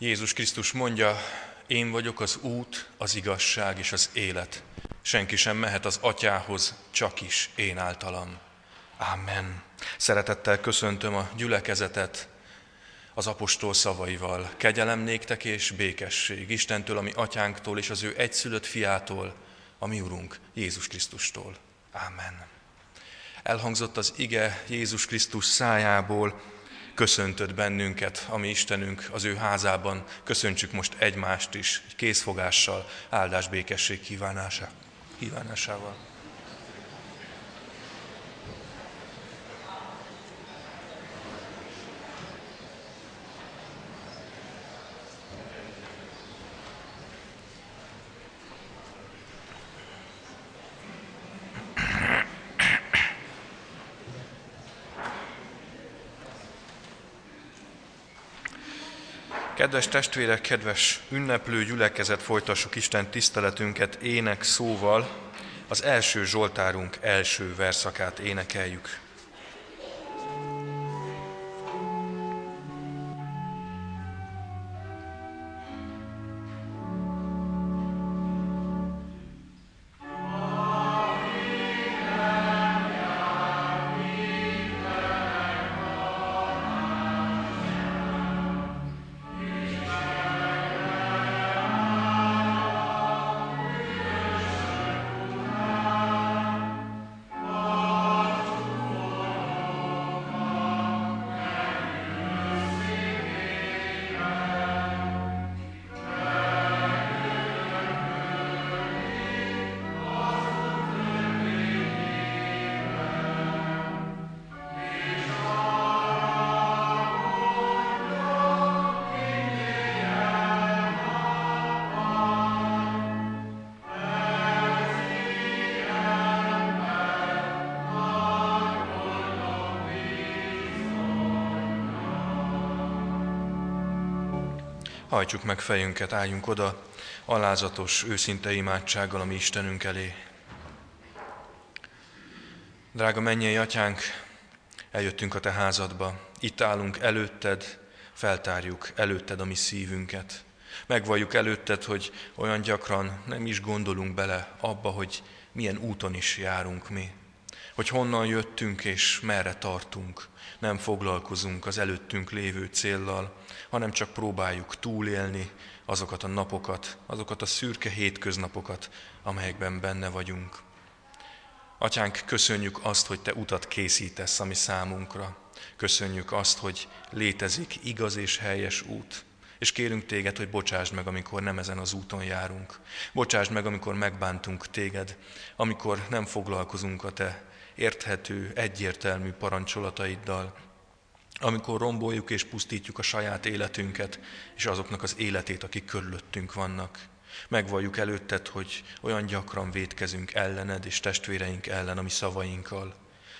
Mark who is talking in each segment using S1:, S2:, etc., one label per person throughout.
S1: Jézus Krisztus mondja, én vagyok az út, az igazság és az élet. Senki sem mehet az Atyához, csak is én általam. Amen. Szeretettel köszöntöm a gyülekezetet az apostol szavaival. Kegyelem néktek és békesség Istentől, a mi atyánktól és az ő egyszülött fiától, a mi Urunk, Jézus Krisztustól. Amen. Elhangzott az ige Jézus Krisztus szájából, köszöntött bennünket, a mi Istenünk az ő házában. Köszöntsük most egymást is, egy készfogással, áldás békesség kívánásával. Kedves testvérek, kedves ünneplő gyülekezet, folytassuk Isten tiszteletünket ének szóval. Az első Zsoltárunk első verszakát énekeljük. Hajtsuk meg fejünket, álljunk oda alázatos, őszinte imádsággal a mi Istenünk elé. Drága mennyei Atyánk, eljöttünk a Te házadba, itt állunk előtted, feltárjuk előtted a mi szívünket. Megvalljuk előtted, hogy olyan gyakran nem is gondolunk bele abba, hogy milyen úton is járunk mi. Hogy honnan jöttünk és merre tartunk. Nem foglalkozunk az előttünk lévő céllal, hanem csak próbáljuk túlélni azokat a napokat, azokat a szürke hétköznapokat, amelyekben benne vagyunk. Atyánk, köszönjük azt, hogy Te utat készítesz a mi számunkra. Köszönjük azt, hogy létezik igaz és helyes út. És kérünk Téged, hogy bocsásd meg, amikor nem ezen az úton járunk. Bocsásd meg, amikor megbántunk Téged, amikor nem foglalkozunk a Te érthető, egyértelmű parancsolataiddal, amikor romboljuk és pusztítjuk a saját életünket, és azoknak az életét, akik körülöttünk vannak. Megvalljuk előtted, hogy olyan gyakran vétkezünk ellened és testvéreink ellen a mi szavainkkal.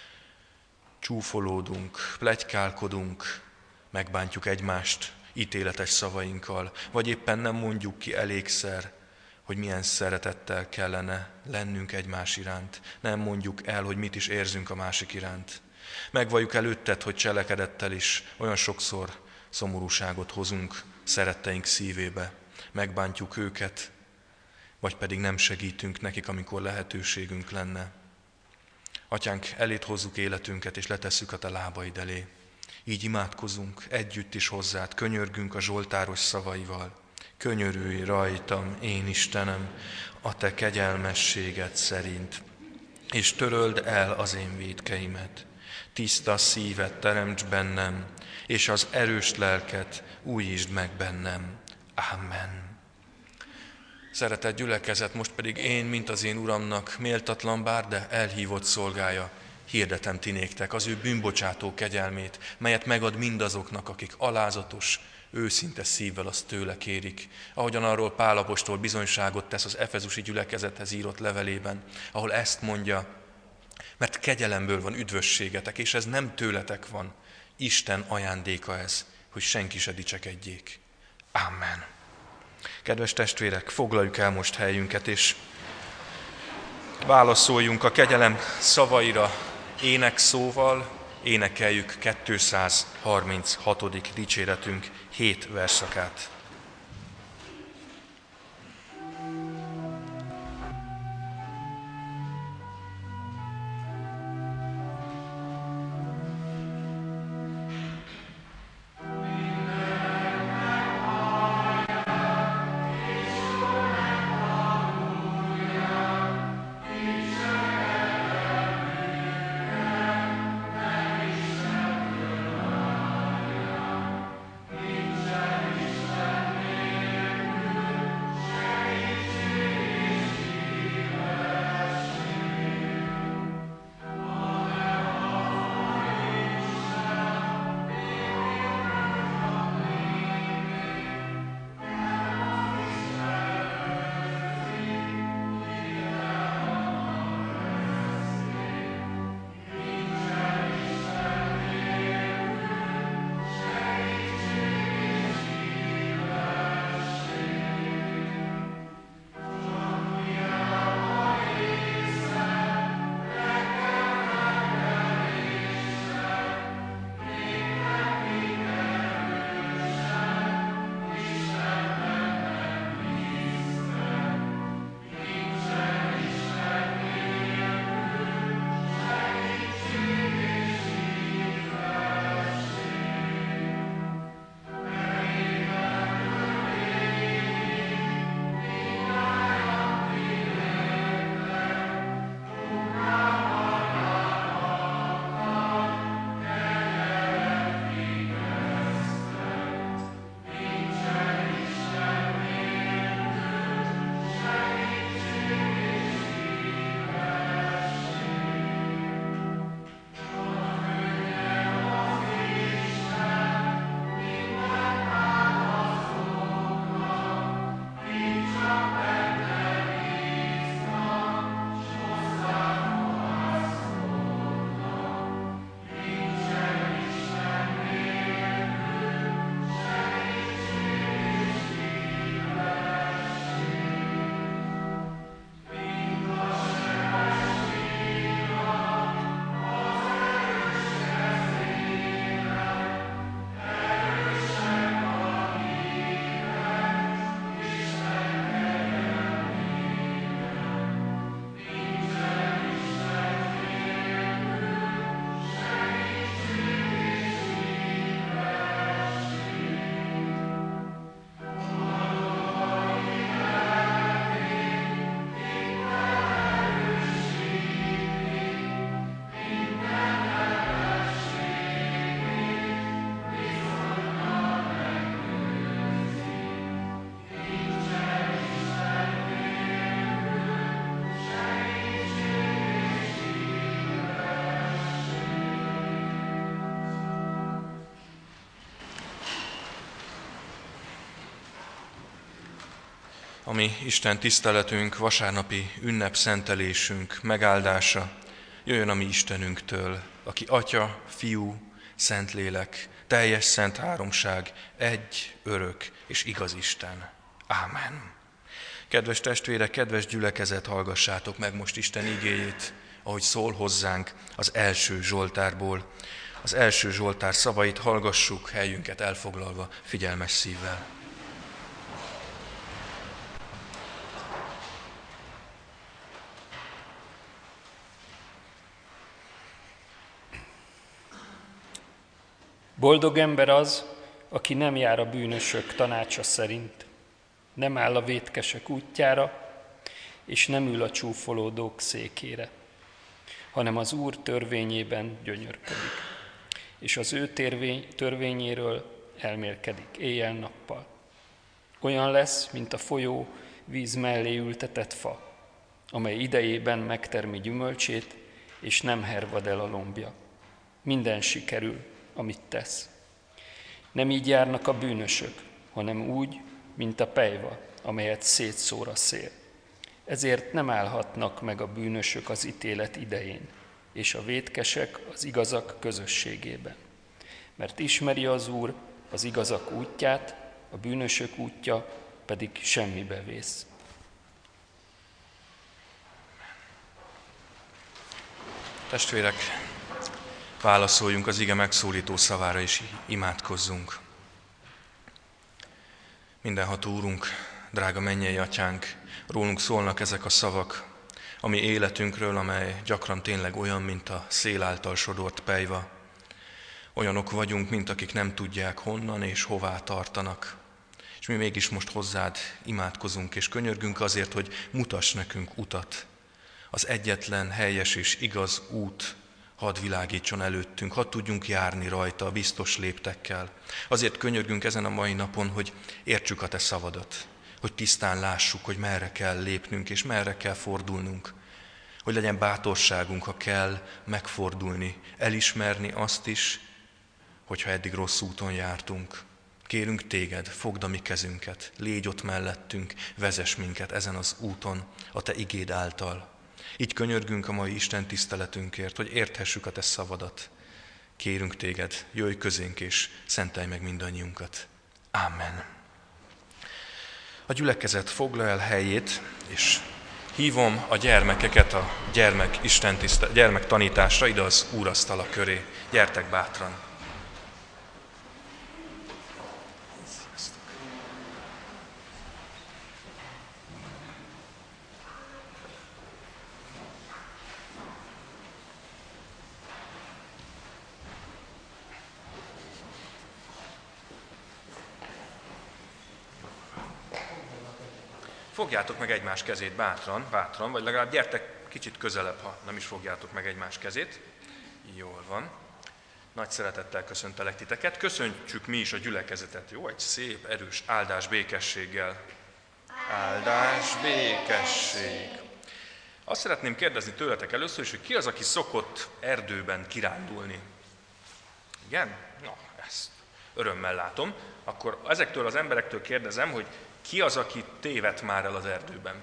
S1: Csúfolódunk, pletykálkodunk, megbántjuk egymást ítéletes szavainkkal, vagy éppen nem mondjuk ki elégszer, hogy milyen szeretettel kellene lennünk egymás iránt. Nem mondjuk el, hogy mit is érzünk a másik iránt. Megvalljuk előtted, hogy cselekedettel is olyan sokszor szomorúságot hozunk szeretteink szívébe. Megbántjuk őket, vagy pedig nem segítünk nekik, amikor lehetőségünk lenne. Atyánk, eléd hozzuk életünket, és letesszük a Te lábaid elé. Így imádkozunk együtt is hozzád, könyörgünk a zsoltáros szavaival. Könyörülj rajtam, én Istenem, a Te kegyelmességed szerint, és töröld el az én vétkeimet. Tiszta szívet teremts bennem, és az erős lelket újítsd meg bennem. Amen. Szeretett gyülekezet, most pedig én, mint az én Uramnak, méltatlan bár, de elhívott szolgája, hirdetem ti néktek az ő bűnbocsátó kegyelmét, melyet megad mindazoknak, akik alázatos, őszinte szívvel azt tőle kérik. Ahogyan arról Pál apostol bizonyságot tesz az efezusi gyülekezethez írott levelében, ahol ezt mondja, mert kegyelemből van üdvösségetek, és ez nem tőletek van. Isten ajándéka ez, hogy senki se dicsekedjék. Amen. Kedves testvérek, foglaljuk el most helyünket, és válaszoljunk a kegyelem szavaira énekszóval, énekeljük 236. dicséretünk 7 verszakát. ami Isten tiszteletünk, vasárnapi ünnepszentelésünk megáldása jöjjön a mi Istenünktől, aki Atya, Fiú, Szentlélek, teljes szent háromság, egy, örök és igaz Isten. Ámen. Kedves testvérek, kedves gyülekezet, hallgassátok meg most Isten igéjét, ahogy szól hozzánk az első Zsoltárból. Az első Zsoltár szavait hallgassuk, helyünket elfoglalva, figyelmes szívvel.
S2: Boldog ember az, aki nem jár a bűnösök tanácsa szerint, nem áll a vétkesek útjára, és nem ül a csúfolódók székére, hanem az Úr törvényében gyönyörködik, és az ő törvényéről elmélkedik éjjel-nappal. Olyan lesz, mint a folyó víz mellé ültetett fa, amely idejében megtermi gyümölcsét, és nem hervad el a lombja. Minden sikerül, amit tesz. Nem így járnak a bűnösök, hanem úgy, mint a pelyva, amelyet szétszór a szél. Ezért nem állhatnak meg a bűnösök az ítélet idején, és a vétkesek az igazak közösségében. Mert ismeri az Úr az igazak útját, a bűnösök útja pedig semmibe vész.
S1: Testvérek, válaszoljunk az ige megszólító szavára, és imádkozzunk. Mindenható Úrunk, drága mennyei Atyánk, rólunk szólnak ezek a szavak, a mi életünkről, amely gyakran tényleg olyan, mint a szél által sodort pelyva. Olyanok vagyunk, mint akik nem tudják honnan és hová tartanak. És mi mégis most hozzád imádkozunk, és könyörgünk azért, hogy mutass nekünk utat. Az egyetlen helyes és igaz út, hadd világítson előttünk, hadd tudjunk járni rajta a biztos léptekkel. Azért könyörgünk ezen a mai napon, hogy értsük a te szavadat, hogy tisztán lássuk, hogy merre kell lépnünk és merre kell fordulnunk, hogy legyen bátorságunk, ha kell, megfordulni, elismerni azt is, hogyha eddig rossz úton jártunk. Kérünk téged, fogd a mi kezünket, légy ott mellettünk, vezess minket ezen az úton a te igéd által. Így könyörgünk a mai Isten tiszteletünkért, hogy érthessük a te szavadat. Kérünk téged, jöjj közénk és szentelj meg mindannyiunkat. Amen. A gyülekezet foglalja el helyét, és hívom a gyermekeket a gyermektanításra ide az úrasztala köré. Gyertek bátran! Fogjátok meg egymás kezét bátran, vagy legalább gyertek kicsit közelebb, ha nem is fogjátok meg egymás kezét. Jól van. Nagy szeretettel köszöntelek titeket. Köszöntsük mi is a gyülekezetet, jó? Egy szép, erős áldás békességgel. Áldás, békesség. Azt szeretném kérdezni tőletek először is, hogy ki az, aki szokott erdőben kirándulni? Igen? Na, ezt örömmel látom. Akkor ezektől az emberektől kérdezem, hogy ki az, aki tévedt már el az erdőben?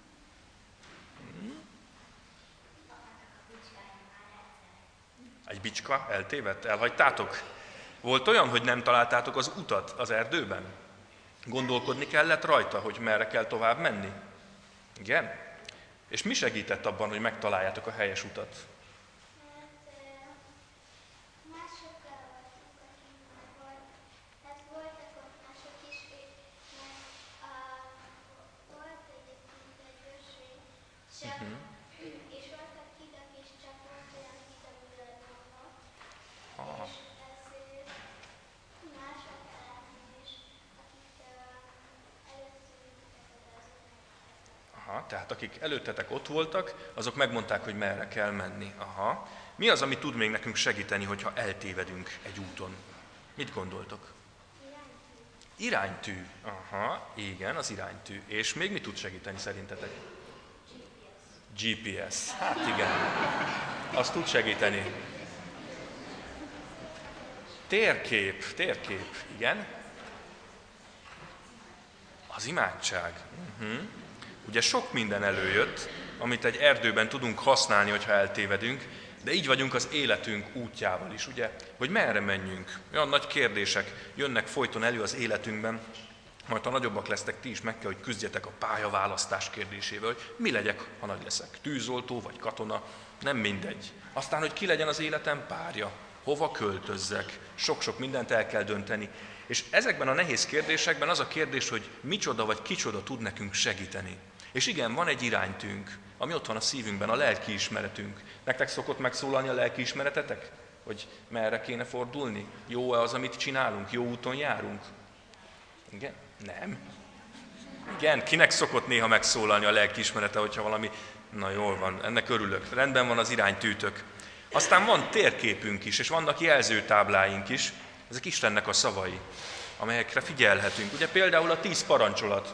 S1: Egy bicska eltévedt? Elhagytátok? Volt olyan, hogy nem találtátok az utat az erdőben? Gondolkodni kellett rajta, hogy merre kell tovább menni? Igen? És mi segített abban, hogy megtaláljátok a helyes utat?
S3: És voltak hidak is, csak volt olyan híd, ami ledobva. És ezért mások találni is, akik előttünk
S1: Tehát akik előttetek ott voltak, azok megmondták, hogy merre kell menni. Mi az, ami tud még nekünk segíteni, hogyha eltévedünk egy úton? Mit gondoltok? Iránytű. Igen, az iránytű. És még mi tud segíteni szerintetek? GPS. Hát igen, azt tud segíteni. Térkép, igen. Az imádság. Ugye sok minden előjött, amit egy erdőben tudunk használni, hogyha eltévedünk, de így vagyunk az életünk útjával is, ugye? Hogy merre menjünk? Olyan nagy kérdések jönnek folyton elő az életünkben, majd ha nagyobbak lesztek, ti is meg kell, hogy küzdjetek a pályaválasztás kérdésével, hogy mi legyek, ha nagy leszek. Tűzoltó vagy katona, nem mindegy. Aztán, hogy ki legyen az életem párja, hova költözzek, sok-sok mindent el kell dönteni. És ezekben a nehéz kérdésekben az a kérdés, hogy micsoda vagy kicsoda tud nekünk segíteni. És igen, van egy iránytűnk, ami ott van a szívünkben, a lelkiismeretünk. Nektek szokott megszólalni a lelkiismeretetek? Hogy merre kéne fordulni? Jó-e az, amit csinálunk? Jó úton járunk? Igen? Nem. Igen, kinek szokott néha megszólalni a lelkiismerete, hogyha valami, na jól van, ennek örülök, rendben van az iránytűtök. Aztán van térképünk is, és vannak jelzőtábláink is, ezek Istennek a szavai, amelyekre figyelhetünk. Ugye például a 10 parancsolat,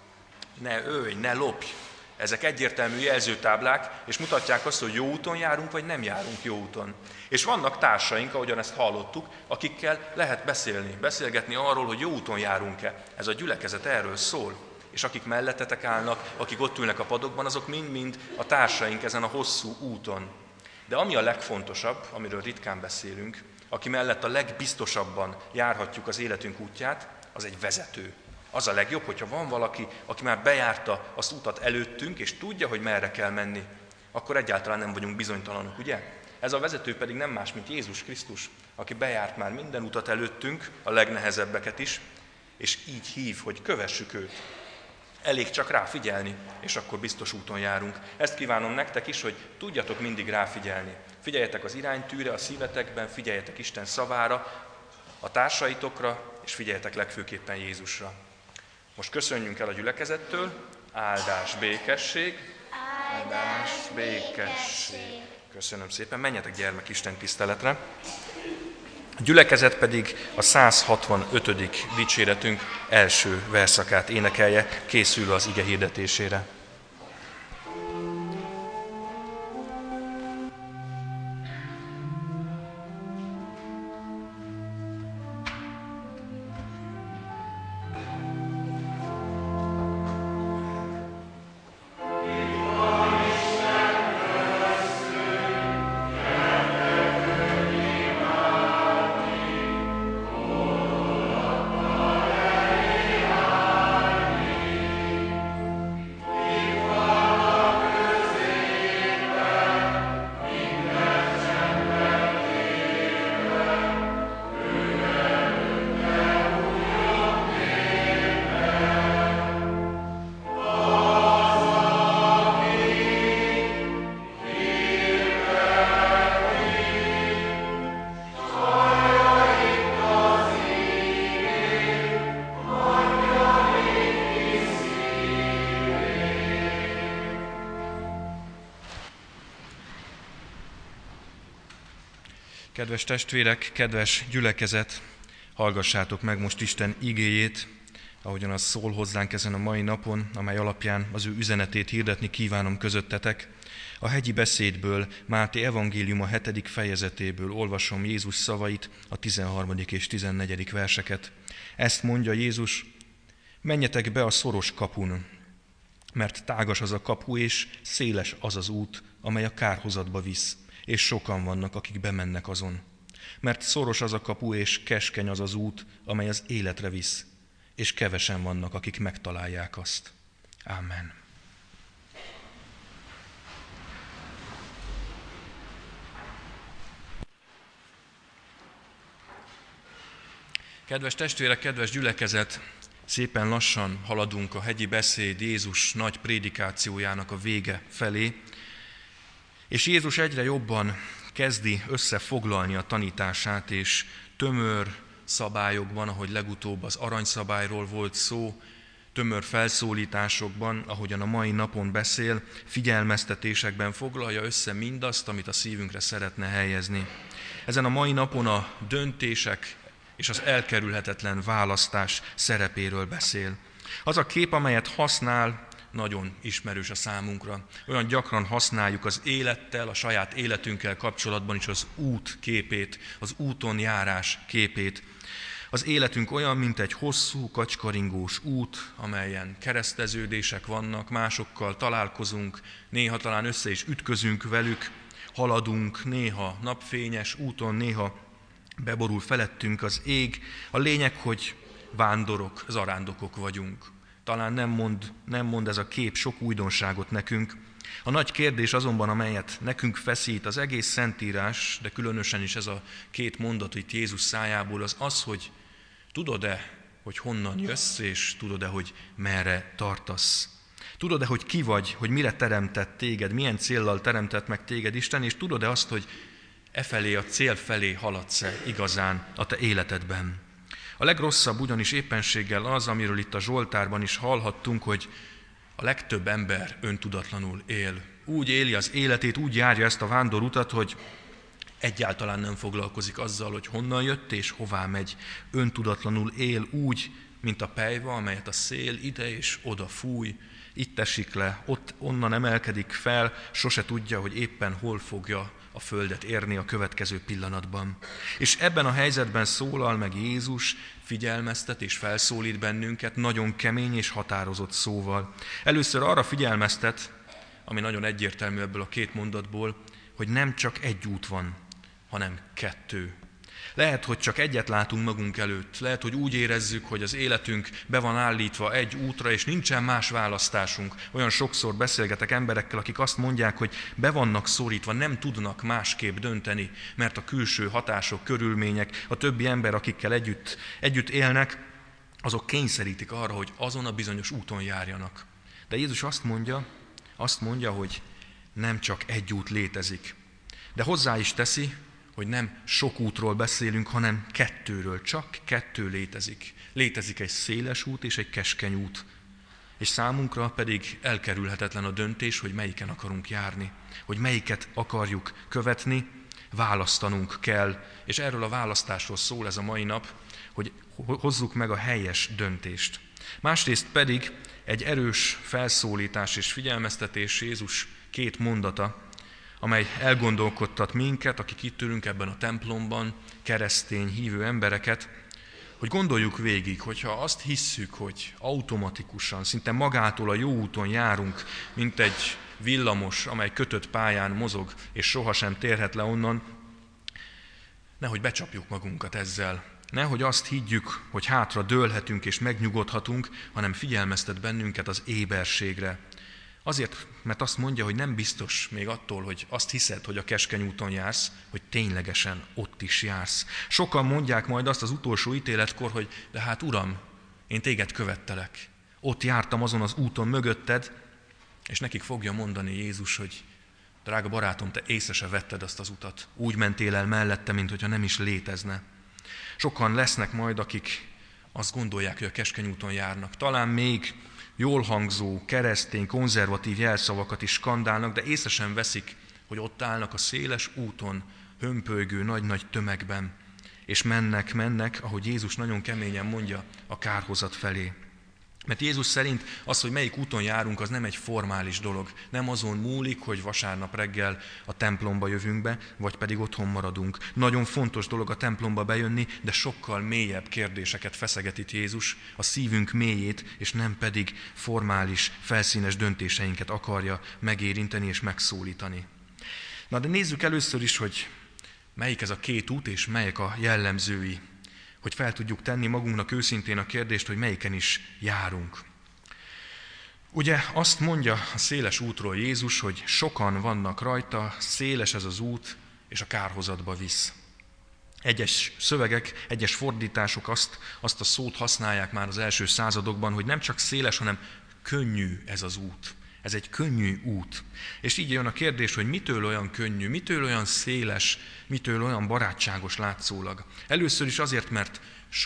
S1: ne ölj, ne lopj, ezek egyértelmű jelzőtáblák, és mutatják azt, hogy jó úton járunk, vagy nem járunk jó úton. És vannak társaink, ahogyan ezt hallottuk, akikkel lehet beszélgetni arról, hogy jó úton járunk-e. Ez a gyülekezet erről szól. És akik mellettetek állnak, akik ott ülnek a padokban, azok mind-mind a társaink ezen a hosszú úton. De ami a legfontosabb, amiről ritkán beszélünk, aki mellett a legbiztosabban járhatjuk az életünk útját, az egy vezető. Az a legjobb, hogyha van valaki, aki már bejárta az utat előttünk, és tudja, hogy merre kell menni, akkor egyáltalán nem vagyunk bizonytalanok, ugye? Ez a vezető pedig nem más, mint Jézus Krisztus, aki bejárt már minden utat előttünk, a legnehezebbeket is, és így hív, hogy kövessük őt. Elég csak ráfigyelni, és akkor biztos úton járunk. Ezt kívánom nektek is, hogy tudjatok mindig ráfigyelni. Figyeljetek az iránytűre, a szívetekben, figyeljetek Isten szavára, a társaitokra, és figyeljetek legfőképpen Jézusra. Most köszönjünk el a gyülekezettől, áldás, békesség, áldás, békesség. Köszönöm szépen, menjetek gyermek Isten tiszteletre. A gyülekezet pedig a 165. dicséretünk első verszakát énekelje, készülve az ige hirdetésére. Kedves testvérek, kedves gyülekezet, hallgassátok meg most Isten igéjét, ahogyan az szól hozzánk ezen a mai napon, amely alapján az ő üzenetét hirdetni kívánom közöttetek. A hegyi beszédből, Máté evangéliuma 7. fejezetéből olvasom Jézus szavait, a 13. és 14. verseket. Ezt mondja Jézus: menjetek be a szoros kapun, mert tágas az a kapu, és széles az az út, amely a kárhozatba visz, és sokan vannak, akik bemennek azon. Mert szoros az a kapu, és keskeny az az út, amely az életre visz, és kevesen vannak, akik megtalálják azt. Amen. Kedves testvérek, kedves gyülekezet, szépen lassan haladunk a hegyi beszéd Jézus nagy prédikációjának a vége felé, és Jézus egyre jobban kezdi összefoglalni a tanítását, és tömör szabályokban, ahogy legutóbb az aranyszabályról volt szó, tömör felszólításokban, ahogyan a mai napon beszél, figyelmeztetésekben foglalja össze mindazt, amit a szívünkre szeretne helyezni. Ezen a mai napon a döntések és az elkerülhetetlen választás szerepéről beszél. Az a kép, amelyet használ, nagyon ismerős a számunkra. Olyan gyakran használjuk az élettel, a saját életünkkel kapcsolatban is az út képét, az úton járás képét. Az életünk olyan, mint egy hosszú, kacskaringós út, amelyen kereszteződések vannak, másokkal találkozunk, néha talán össze is ütközünk velük, haladunk, néha napfényes úton, néha beborul felettünk az ég. A lényeg, hogy vándorok, zarándokok vagyunk. Talán nem mond ez a kép sok újdonságot nekünk. A nagy kérdés azonban, amelyet nekünk feszít az egész Szentírás, de különösen is ez a két mondat itt Jézus szájából, az az, hogy tudod-e, hogy honnan jössz, és tudod-e, hogy merre tartasz. Tudod-e, hogy ki vagy, hogy mire teremtett téged, milyen céllal teremtett meg téged Isten, és tudod-e azt, hogy efelé, a cél felé haladsz-e igazán a te életedben. A legrosszabb ugyanis éppenséggel az, amiről itt a Zsoltárban is hallhattunk, hogy a legtöbb ember öntudatlanul él. Úgy éli az életét, úgy járja ezt a vándorutat, hogy egyáltalán nem foglalkozik azzal, hogy honnan jött és hová megy. Öntudatlanul él úgy, mint a pelyva, amelyet a szél ide és oda fúj, itt esik le, onnan emelkedik fel, sose tudja, hogy éppen hol fogja a földet érni a következő pillanatban. És ebben a helyzetben szólal meg Jézus, figyelmeztet és felszólít bennünket nagyon kemény és határozott szóval. Először arra figyelmeztet, ami nagyon egyértelmű ebből a két mondatból, hogy nem csak egy út van, hanem kettő. Lehet, hogy csak egyet látunk magunk előtt, lehet, hogy úgy érezzük, hogy az életünk be van állítva egy útra, és nincsen más választásunk. Olyan sokszor beszélgetek emberekkel, akik azt mondják, hogy be vannak szorítva, nem tudnak másképp dönteni, mert a külső hatások, körülmények, a többi ember, akikkel együtt élnek, azok kényszerítik arra, hogy azon a bizonyos úton járjanak. De Jézus azt mondja, hogy nem csak egy út létezik. De hozzá is teszi, hogy nem sok útról beszélünk, hanem kettőről, csak kettő létezik. Létezik egy széles út és egy keskeny út. És számunkra pedig elkerülhetetlen a döntés, hogy melyiken akarunk járni, hogy melyiket akarjuk követni, választanunk kell. És erről a választásról szól ez a mai nap, hogy hozzuk meg a helyes döntést. Másrészt pedig egy erős felszólítás és figyelmeztetés Jézus két mondata, amely elgondolkodtat minket, akik itt ülünk ebben a templomban, keresztény, hívő embereket, hogy gondoljuk végig, hogyha azt hisszük, hogy automatikusan, szinte magától a jó úton járunk, mint egy villamos, amely kötött pályán mozog, és sohasem térhet le onnan, nehogy becsapjuk magunkat ezzel. Nehogy azt higgyük, hogy hátra dőlhetünk és megnyugodhatunk, hanem figyelmeztet bennünket az éberségre. Azért, mert azt mondja, hogy nem biztos még attól, hogy azt hiszed, hogy a keskeny úton jársz, hogy ténylegesen ott is jársz. Sokan mondják majd azt az utolsó ítéletkor, hogy de hát Uram, én téged követtelek. Ott jártam azon az úton mögötted, és nekik fogja mondani Jézus, hogy drága barátom, te észre se vetted azt az utat. Úgy mentél el mellette, mint hogyha nem is létezne. Sokan lesznek majd, akik azt gondolják, hogy a keskeny úton járnak. Talán még jól hangzó, keresztény, konzervatív jelszavakat is skandálnak, de észre sem veszik, hogy ott állnak a széles úton, hömpölygő nagy-nagy tömegben, és mennek, ahogy Jézus nagyon keményen mondja, a kárhozat felé. Mert Jézus szerint az, hogy melyik úton járunk, az nem egy formális dolog. Nem azon múlik, hogy vasárnap reggel a templomba jövünk be, vagy pedig otthon maradunk. Nagyon fontos dolog a templomba bejönni, de sokkal mélyebb kérdéseket feszeget itt Jézus, a szívünk mélyét, és nem pedig formális, felszínes döntéseinket akarja megérinteni és megszólítani. Na de nézzük először is, hogy melyik ez a két út, és melyek a jellemzői, hogy fel tudjuk tenni magunknak őszintén a kérdést, hogy melyiken is járunk. Ugye azt mondja a széles útról Jézus, hogy sokan vannak rajta, széles ez az út, és a kárhozatba visz. Egyes szövegek, egyes fordítások azt a szót használják már az első századokban, hogy nem csak széles, hanem könnyű ez az út. Ez egy könnyű út. És így jön a kérdés, hogy mitől olyan könnyű, mitől olyan széles, mitől olyan barátságos látszólag. Először is azért, mert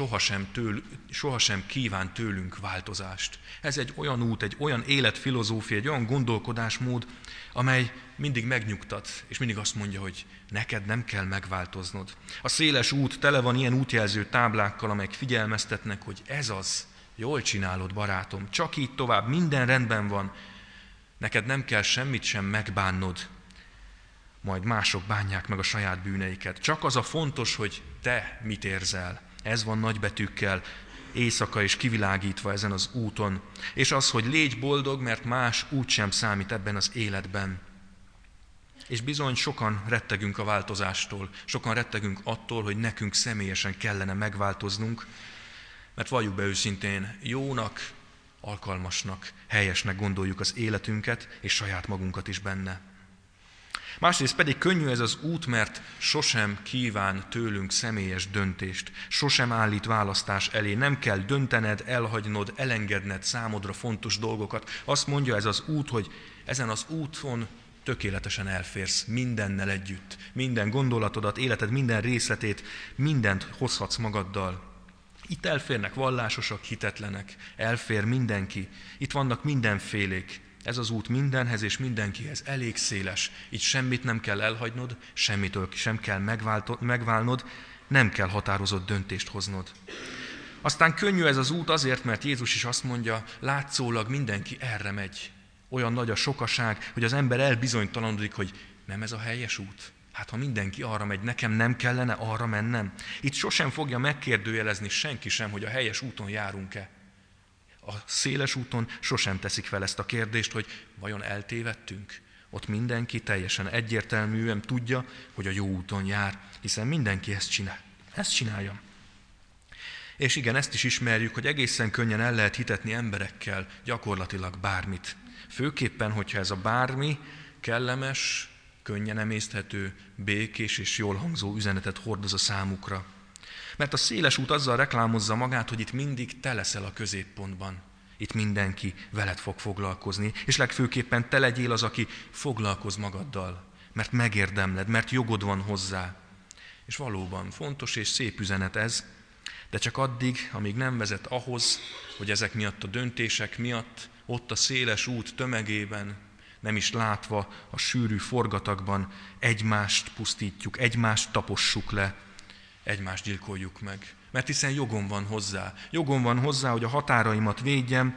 S1: sohasem kíván tőlünk változást. Ez egy olyan út, egy olyan életfilozófia, egy olyan gondolkodásmód, amely mindig megnyugtat, és mindig azt mondja, hogy neked nem kell megváltoznod. A széles út tele van ilyen útjelző táblákkal, amelyek figyelmeztetnek, hogy ez az, jól csinálod, barátom, csak így tovább, minden rendben van, neked nem kell semmit sem megbánnod, majd mások bánják meg a saját bűneiket. Csak az a fontos, hogy te mit érzel. Ez van nagybetűkkel, éjszaka és kivilágítva ezen az úton. És az, hogy légy boldog, mert más úgysem számít ebben az életben. És bizony sokan rettegünk a változástól, sokan rettegünk attól, hogy nekünk személyesen kellene megváltoznunk, mert valljuk be őszintén, jónak, alkalmasnak, helyesnek gondoljuk az életünket, és saját magunkat is benne. Másrészt pedig könnyű ez az út, mert sosem kíván tőlünk személyes döntést, sosem állít választás elé, nem kell döntened, elhagynod, elengedned számodra fontos dolgokat. Azt mondja ez az út, hogy ezen az úton tökéletesen elférsz mindennel együtt. Minden gondolatodat, életed minden részletét, mindent hozhatsz magaddal. Itt elférnek vallásosak, hitetlenek, elfér mindenki. Itt vannak mindenfélék. Ez az út mindenhez és mindenkihez elég széles. Itt semmit nem kell elhagynod, semmitől sem kell megválnod, nem kell határozott döntést hoznod. Aztán könnyű ez az út azért, mert Jézus is azt mondja, látszólag mindenki erre megy. Olyan nagy a sokaság, hogy az ember elbizonytalanodik, hogy nem ez a helyes út. Hát ha mindenki arra megy, nekem nem kellene arra mennem. Itt sosem fogja megkérdőjelezni senki sem, hogy a helyes úton járunk-e. A széles úton sosem teszik fel ezt a kérdést, hogy vajon eltévedtünk. Ott mindenki teljesen egyértelműen tudja, hogy a jó úton jár, hiszen mindenki ezt csinálja. És igen, ezt is ismerjük, hogy egészen könnyen el lehet hitetni emberekkel gyakorlatilag bármit. Főképpen, hogyha ez a bármi kellemes, könnyen emészthető, békés és jól hangzó üzenetet hordoz a számukra. Mert a széles út azzal reklámozza magát, hogy itt mindig te leszel a középpontban. Itt mindenki veled fog foglalkozni, és legfőképpen te legyél az, aki foglalkoz magaddal, mert megérdemled, mert jogod van hozzá. És valóban fontos és szép üzenet ez, de csak addig, amíg nem vezet ahhoz, hogy ezek miatt a döntések miatt ott a széles út tömegében, nem is látva a sűrű forgatagban egymást pusztítjuk, egymást tapossuk le, egymást gyilkoljuk meg. Mert hiszen jogom van hozzá, hogy a határaimat védjem,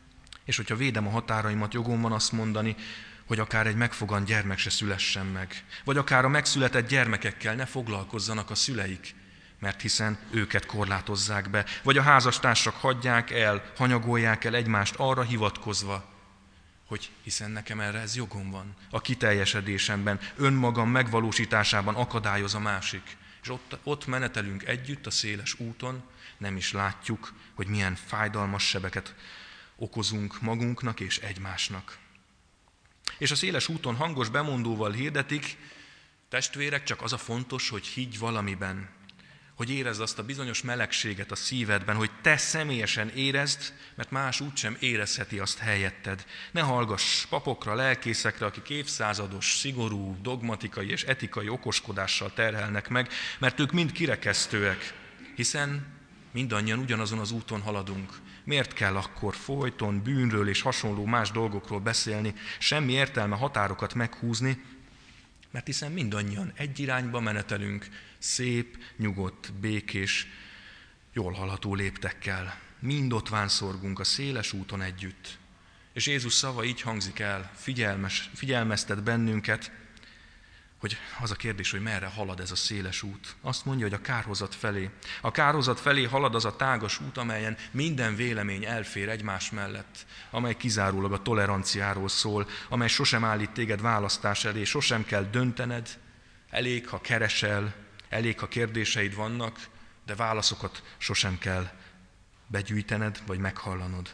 S1: és hogyha védem a határaimat, jogom van azt mondani, hogy akár egy megfogant gyermek se szülessen meg, vagy akár a megszületett gyermekekkel ne foglalkozzanak a szüleik, mert hiszen őket korlátozzák be, vagy a házastársak hagyják el, hanyagolják el egymást arra hivatkozva, hogy hiszen nekem erre ez jogom van. A kiteljesedésemben, önmagam megvalósításában akadályoz a másik. És ott menetelünk együtt a széles úton, nem is látjuk, hogy milyen fájdalmas sebeket okozunk magunknak és egymásnak. És a széles úton hangos bemondóval hirdetik, testvérek, csak az a fontos, hogy higgy valamiben, hogy érezd azt a bizonyos melegséget a szívedben, hogy te személyesen érezd, mert más úgysem érezheti azt helyetted. Ne hallgass papokra, lelkészekre, akik évszázados, szigorú, dogmatikai és etikai okoskodással terhelnek meg, mert ők mind kirekesztőek, hiszen mindannyian ugyanazon az úton haladunk. Miért kell akkor folyton bűnről és hasonló más dolgokról beszélni, semmi értelme határokat meghúzni, mert hiszen mindannyian egy irányba menetelünk, szép, nyugodt, békés, jól haladó léptekkel. Mind ott vánszorgunk a széles úton együtt. És Jézus szava így hangzik el, figyelmeztet bennünket, hogy az a kérdés, hogy merre halad ez a széles út. Azt mondja, hogy a kárhozat felé. A kárhozat felé halad az a tágas út, amelyen minden vélemény elfér egymás mellett, amely kizárólag a toleranciáról szól, amely sosem állít téged választás elé, sosem kell döntened, elég, ha keresel, elég, ha kérdéseid vannak, de válaszokat sosem kell begyűjtened, vagy meghallanod.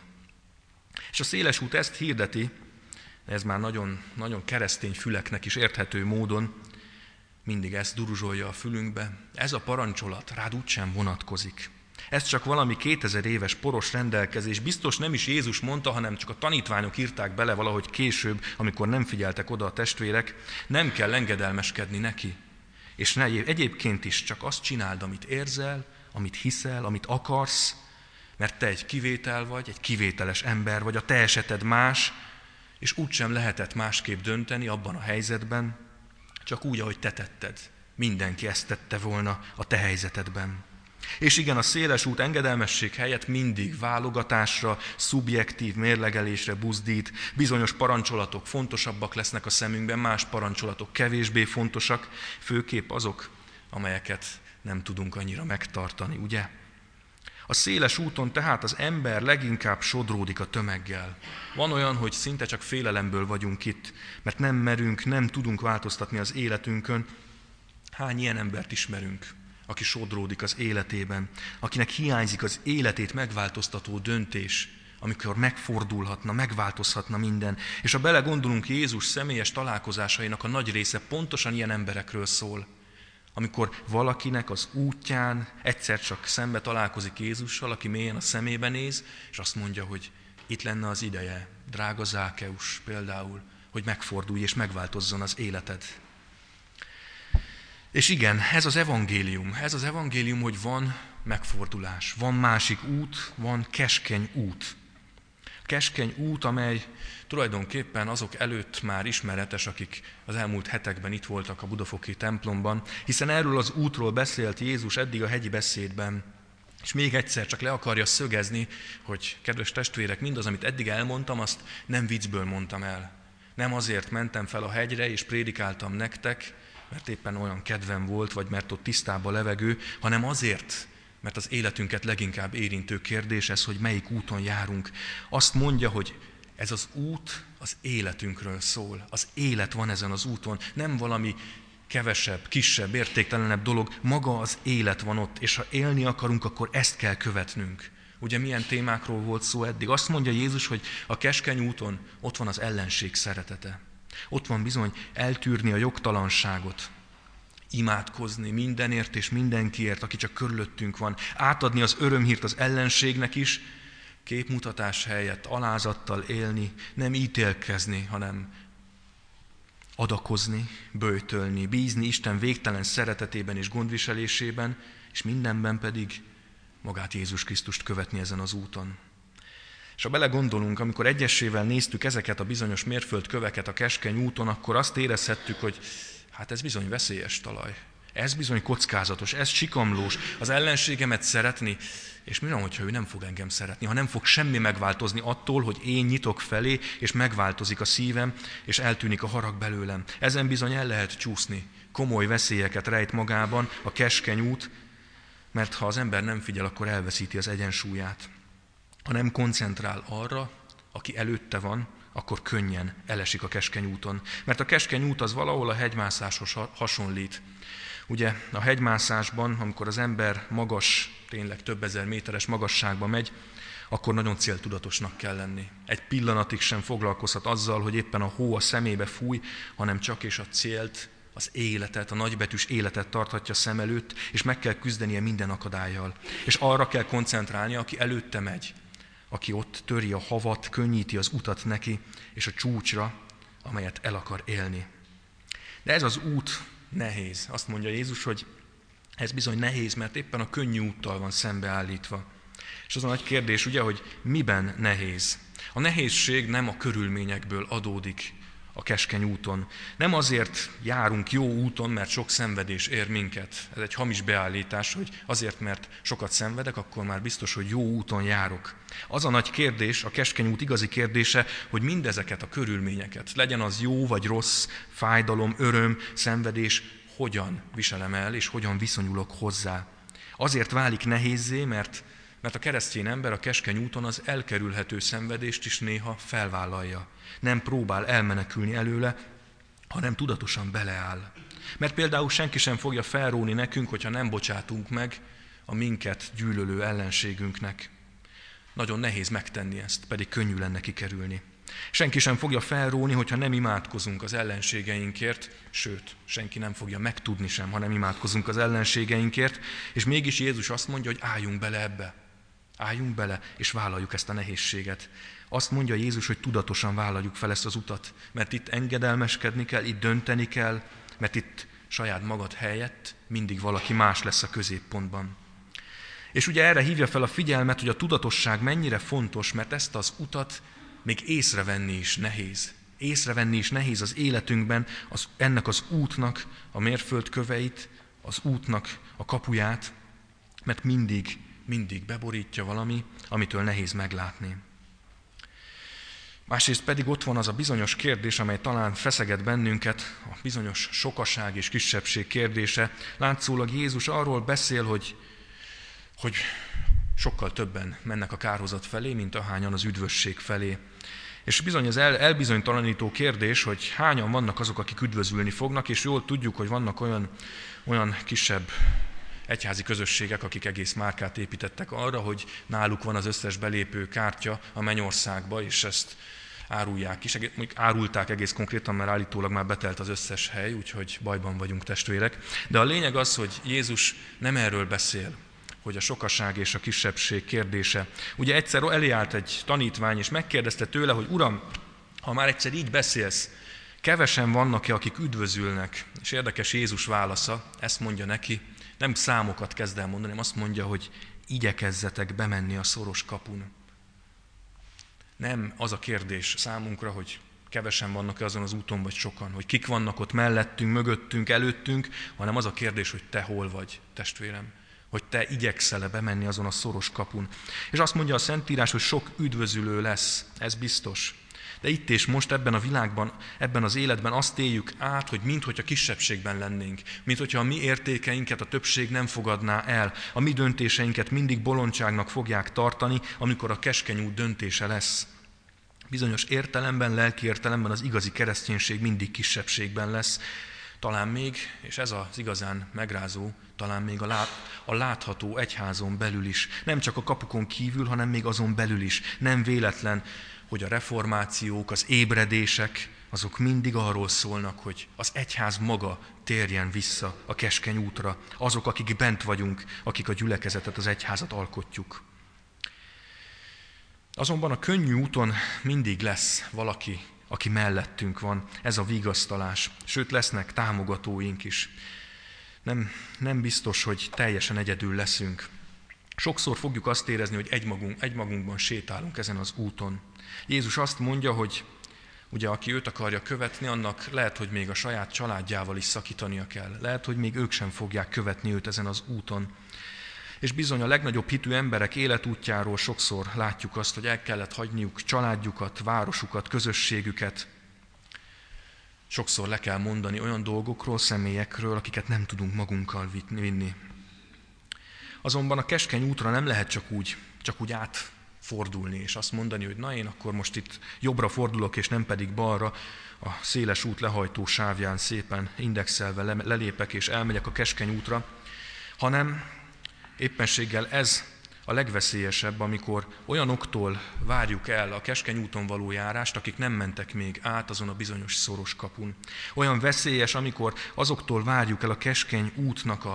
S1: És a széles út ezt hirdeti, ez már nagyon, nagyon keresztény füleknek is érthető módon, mindig ezt duruzsolja a fülünkbe, ez a parancsolat rád úgysem vonatkozik. Ez csak valami 2000 éves poros rendelkezés, biztos nem is Jézus mondta, hanem csak a tanítványok írták bele valahogy később, amikor nem figyeltek oda a testvérek, nem kell engedelmeskedni neki. És egyébként is csak azt csináld, amit érzel, amit hiszel, amit akarsz, mert te egy kivétel vagy, egy kivételes ember vagy, a te eseted más, és úgysem lehetett másképp dönteni abban a helyzetben, csak úgy, ahogy te tetted. Mindenki ezt tette volna a te helyzetedben. És igen, a széles út engedelmesség helyett mindig válogatásra, szubjektív mérlegelésre buzdít, bizonyos parancsolatok fontosabbak lesznek a szemünkben, más parancsolatok kevésbé fontosak, főképp azok, amelyeket nem tudunk annyira megtartani, ugye? A széles úton tehát az ember leginkább sodródik a tömeggel. Van olyan, hogy szinte csak félelemből vagyunk itt, mert nem merünk, nem tudunk változtatni az életünkön. Hány ilyen embert ismerünk, aki sodródik az életében, akinek hiányzik az életét megváltoztató döntés, amikor megfordulhatna, megváltozhatna minden. És ha belegondolunk, Jézus személyes találkozásainak a nagy része pontosan ilyen emberekről szól. Amikor valakinek az útján egyszer csak szembe találkozik Jézussal, aki mélyen a szemébe néz, és azt mondja, hogy itt lenne az ideje, drága Zákeus például, hogy megfordulj és megváltozzon az életed. És igen, ez az evangélium, hogy van megfordulás, van másik út, van keskeny út. Keskeny út, amely tulajdonképpen azok előtt már ismeretes, akik az elmúlt hetekben itt voltak a budafoki templomban, hiszen erről az útról beszélt Jézus eddig a hegyi beszédben, és még egyszer csak le akarja szögezni, hogy kedves testvérek, mindaz, amit eddig elmondtam, azt nem viccből mondtam el. Nem azért mentem fel a hegyre és prédikáltam nektek, mert éppen olyan kedvem volt, vagy mert ott tisztább a levegő, hanem azért, mert az életünket leginkább érintő kérdés ez, hogy melyik úton járunk. Azt mondja, hogy ez az út az életünkről szól. Az élet van ezen az úton, nem valami kevesebb, kisebb, értéktelenebb dolog, maga az élet van ott, és ha élni akarunk, akkor ezt kell követnünk. Ugye milyen témákról volt szó eddig? Azt mondja Jézus, hogy a keskeny úton ott van az ellenség szeretete. Ott van bizony eltűrni a jogtalanságot, imádkozni mindenért és mindenkiért, aki csak körülöttünk van, átadni az örömhírt az ellenségnek is, képmutatás helyett alázattal élni, nem ítélkezni, hanem adakozni, böjtölni, bízni Isten végtelen szeretetében és gondviselésében, és mindenben pedig magát Jézus Krisztust követni ezen az úton. És ha belegondolunk, amikor egyesével néztük ezeket a bizonyos mérföldköveket a keskeny úton, akkor azt érezhettük, hogy hát ez bizony veszélyes talaj. Ez bizony kockázatos, ez sikamlós, az ellenségemet szeretni, és mi van, hogyha ő nem fog engem szeretni, ha nem fog semmi megváltozni attól, hogy én nyitok felé, és megváltozik a szívem, és eltűnik a harag belőlem. Ezen bizony el lehet csúszni, komoly veszélyeket rejt magában a keskeny út, mert ha az ember nem figyel, akkor elveszíti az egyensúlyát. Ha nem koncentrál arra, aki előtte van, akkor könnyen elesik a keskeny úton. Mert a keskeny út az valahol a hegymászáshoz hasonlít. Ugye a hegymászásban, amikor az ember magas, tényleg több ezer méteres magasságba megy, akkor nagyon céltudatosnak kell lenni. Egy pillanatig sem foglalkozhat azzal, hogy éppen a hó a szemébe fúj, hanem csak és a célt, az életet, a nagybetűs életet tarthatja szem előtt, és meg kell küzdenie minden akadállyal. És arra kell koncentrálnia, aki előtte megy, aki ott töri a havat, könnyíti az utat neki, és a csúcsra, amelyet el akar élni. De ez az út nehéz. Azt mondja Jézus, hogy ez bizony nehéz, mert éppen a könnyű úttal van szembeállítva. És az a nagy kérdés, ugye, hogy miben nehéz? A nehézség nem a körülményekből adódik a keskeny úton. Nem azért járunk jó úton, mert sok szenvedés ér minket. Ez egy hamis beállítás, hogy azért, mert sokat szenvedek, akkor már biztos, hogy jó úton járok. Az a nagy kérdés, a keskeny út igazi kérdése, hogy mindezeket a körülményeket, legyen az jó vagy rossz, fájdalom, öröm, szenvedés, hogyan viselem el, és hogyan viszonyulok hozzá. Azért válik nehézzé, mert a keresztény ember a keskeny úton az elkerülhető szenvedést is néha felvállalja. Nem próbál elmenekülni előle, hanem tudatosan beleáll. Mert például senki sem fogja felróni nekünk, hogyha nem bocsátunk meg a minket gyűlölő ellenségünknek. Nagyon nehéz megtenni ezt, pedig könnyű lenne kikerülni. Senki sem fogja felróni, hogyha nem imádkozunk az ellenségeinkért, sőt, senki nem fogja megtudni sem, ha nem imádkozunk az ellenségeinkért, és mégis Jézus azt mondja, hogy álljunk bele ebbe. Álljunk bele, és vállaljuk ezt a nehézséget. Azt mondja Jézus, hogy tudatosan vállaljuk fel ezt az utat, mert itt engedelmeskedni kell, itt dönteni kell, mert itt saját magad helyett mindig valaki más lesz a középpontban. És ugye erre hívja fel a figyelmet, hogy a tudatosság mennyire fontos, mert ezt az utat még észrevenni is nehéz. Észrevenni is nehéz az életünkben ennek az útnak a mérföldköveit, az útnak a kapuját, mert mindig beborítja valami, amitől nehéz meglátni. Másrészt pedig ott van az a bizonyos kérdés, amely talán feszeget bennünket, a bizonyos sokaság és kisebbség kérdése. Látszólag Jézus arról beszél, hogy sokkal többen mennek a kárhozat felé, mint ahányan az üdvösség felé. És bizony az elbizonytalanító kérdés, hogy hányan vannak azok, akik üdvözülni fognak, és jól tudjuk, hogy vannak olyan kisebb egyházi közösségek, akik egész márkát építettek arra, hogy náluk van az összes belépő kártya a mennyországba, és ezt árulják is. Árulták egész konkrétan, mert állítólag már betelt az összes hely, úgyhogy bajban vagyunk, testvérek. De a lényeg az, hogy Jézus nem erről beszél, hogy a sokaság és a kisebbség kérdése. Ugye egyszer elé állt egy tanítvány, és megkérdezte tőle, hogy Uram, ha már egyszer így beszélsz, kevesen vannak-e, akik üdvözülnek? És érdekes Jézus válasza, ezt mondja neki, nem számokat kezd el mondani, hanem azt mondja, hogy igyekezzetek bemenni a szoros kapun. Nem az a kérdés számunkra, hogy kevesen vannak-e azon az úton, vagy sokan, hogy kik vannak ott mellettünk, mögöttünk, előttünk, hanem az a kérdés, hogy te hol vagy, testvérem, hogy te igyekszel-e bemenni azon a szoros kapun. És azt mondja a Szentírás, hogy sok üdvözülő lesz, ez biztos. De itt és most ebben a világban, ebben az életben azt éljük át, hogy minthogyha kisebbségben lennénk, minthogyha a mi értékeinket a többség nem fogadná el, a mi döntéseinket mindig bolondságnak fogják tartani, amikor a keskeny út döntése lesz. Bizonyos értelemben, lelki értelemben az igazi kereszténység mindig kisebbségben lesz, talán még, és ez az igazán megrázó, talán még a látható egyházon belül is. Nem csak a kapukon kívül, hanem még azon belül is. Nem véletlen, hogy a reformációk, az ébredések, azok mindig arról szólnak, hogy az egyház maga térjen vissza a keskeny útra. Azok, akik bent vagyunk, akik a gyülekezetet, az egyházat alkotjuk. Azonban a könnyű úton mindig lesz valaki, aki mellettünk van, ez a vigasztalás. Sőt, lesznek támogatóink is. Nem biztos, hogy teljesen egyedül leszünk. Sokszor fogjuk azt érezni, hogy egymagunkban sétálunk ezen az úton. Jézus azt mondja, hogy ugye aki őt akarja követni, annak lehet, hogy még a saját családjával is szakítania kell. Lehet, hogy még ők sem fogják követni őt ezen az úton. És bizony a legnagyobb hitű emberek életútjáról sokszor látjuk azt, hogy el kellett hagyniuk családjukat, városukat, közösségüket. Sokszor le kell mondani olyan dolgokról, személyekről, akiket nem tudunk magunkkal vinni. Azonban a keskeny útra nem lehet csak úgy átfordulni, és azt mondani, hogy na én akkor most itt jobbra fordulok, és nem pedig balra, a széles út lehajtó sávján szépen indexelve lelépek, és elmegyek a keskeny útra, hanem éppenséggel ez a legveszélyesebb, amikor olyanoktól várjuk el a keskeny úton való járást, akik nem mentek még át azon a bizonyos szoros kapun. Olyan veszélyes, amikor azoktól várjuk el a keskeny útnak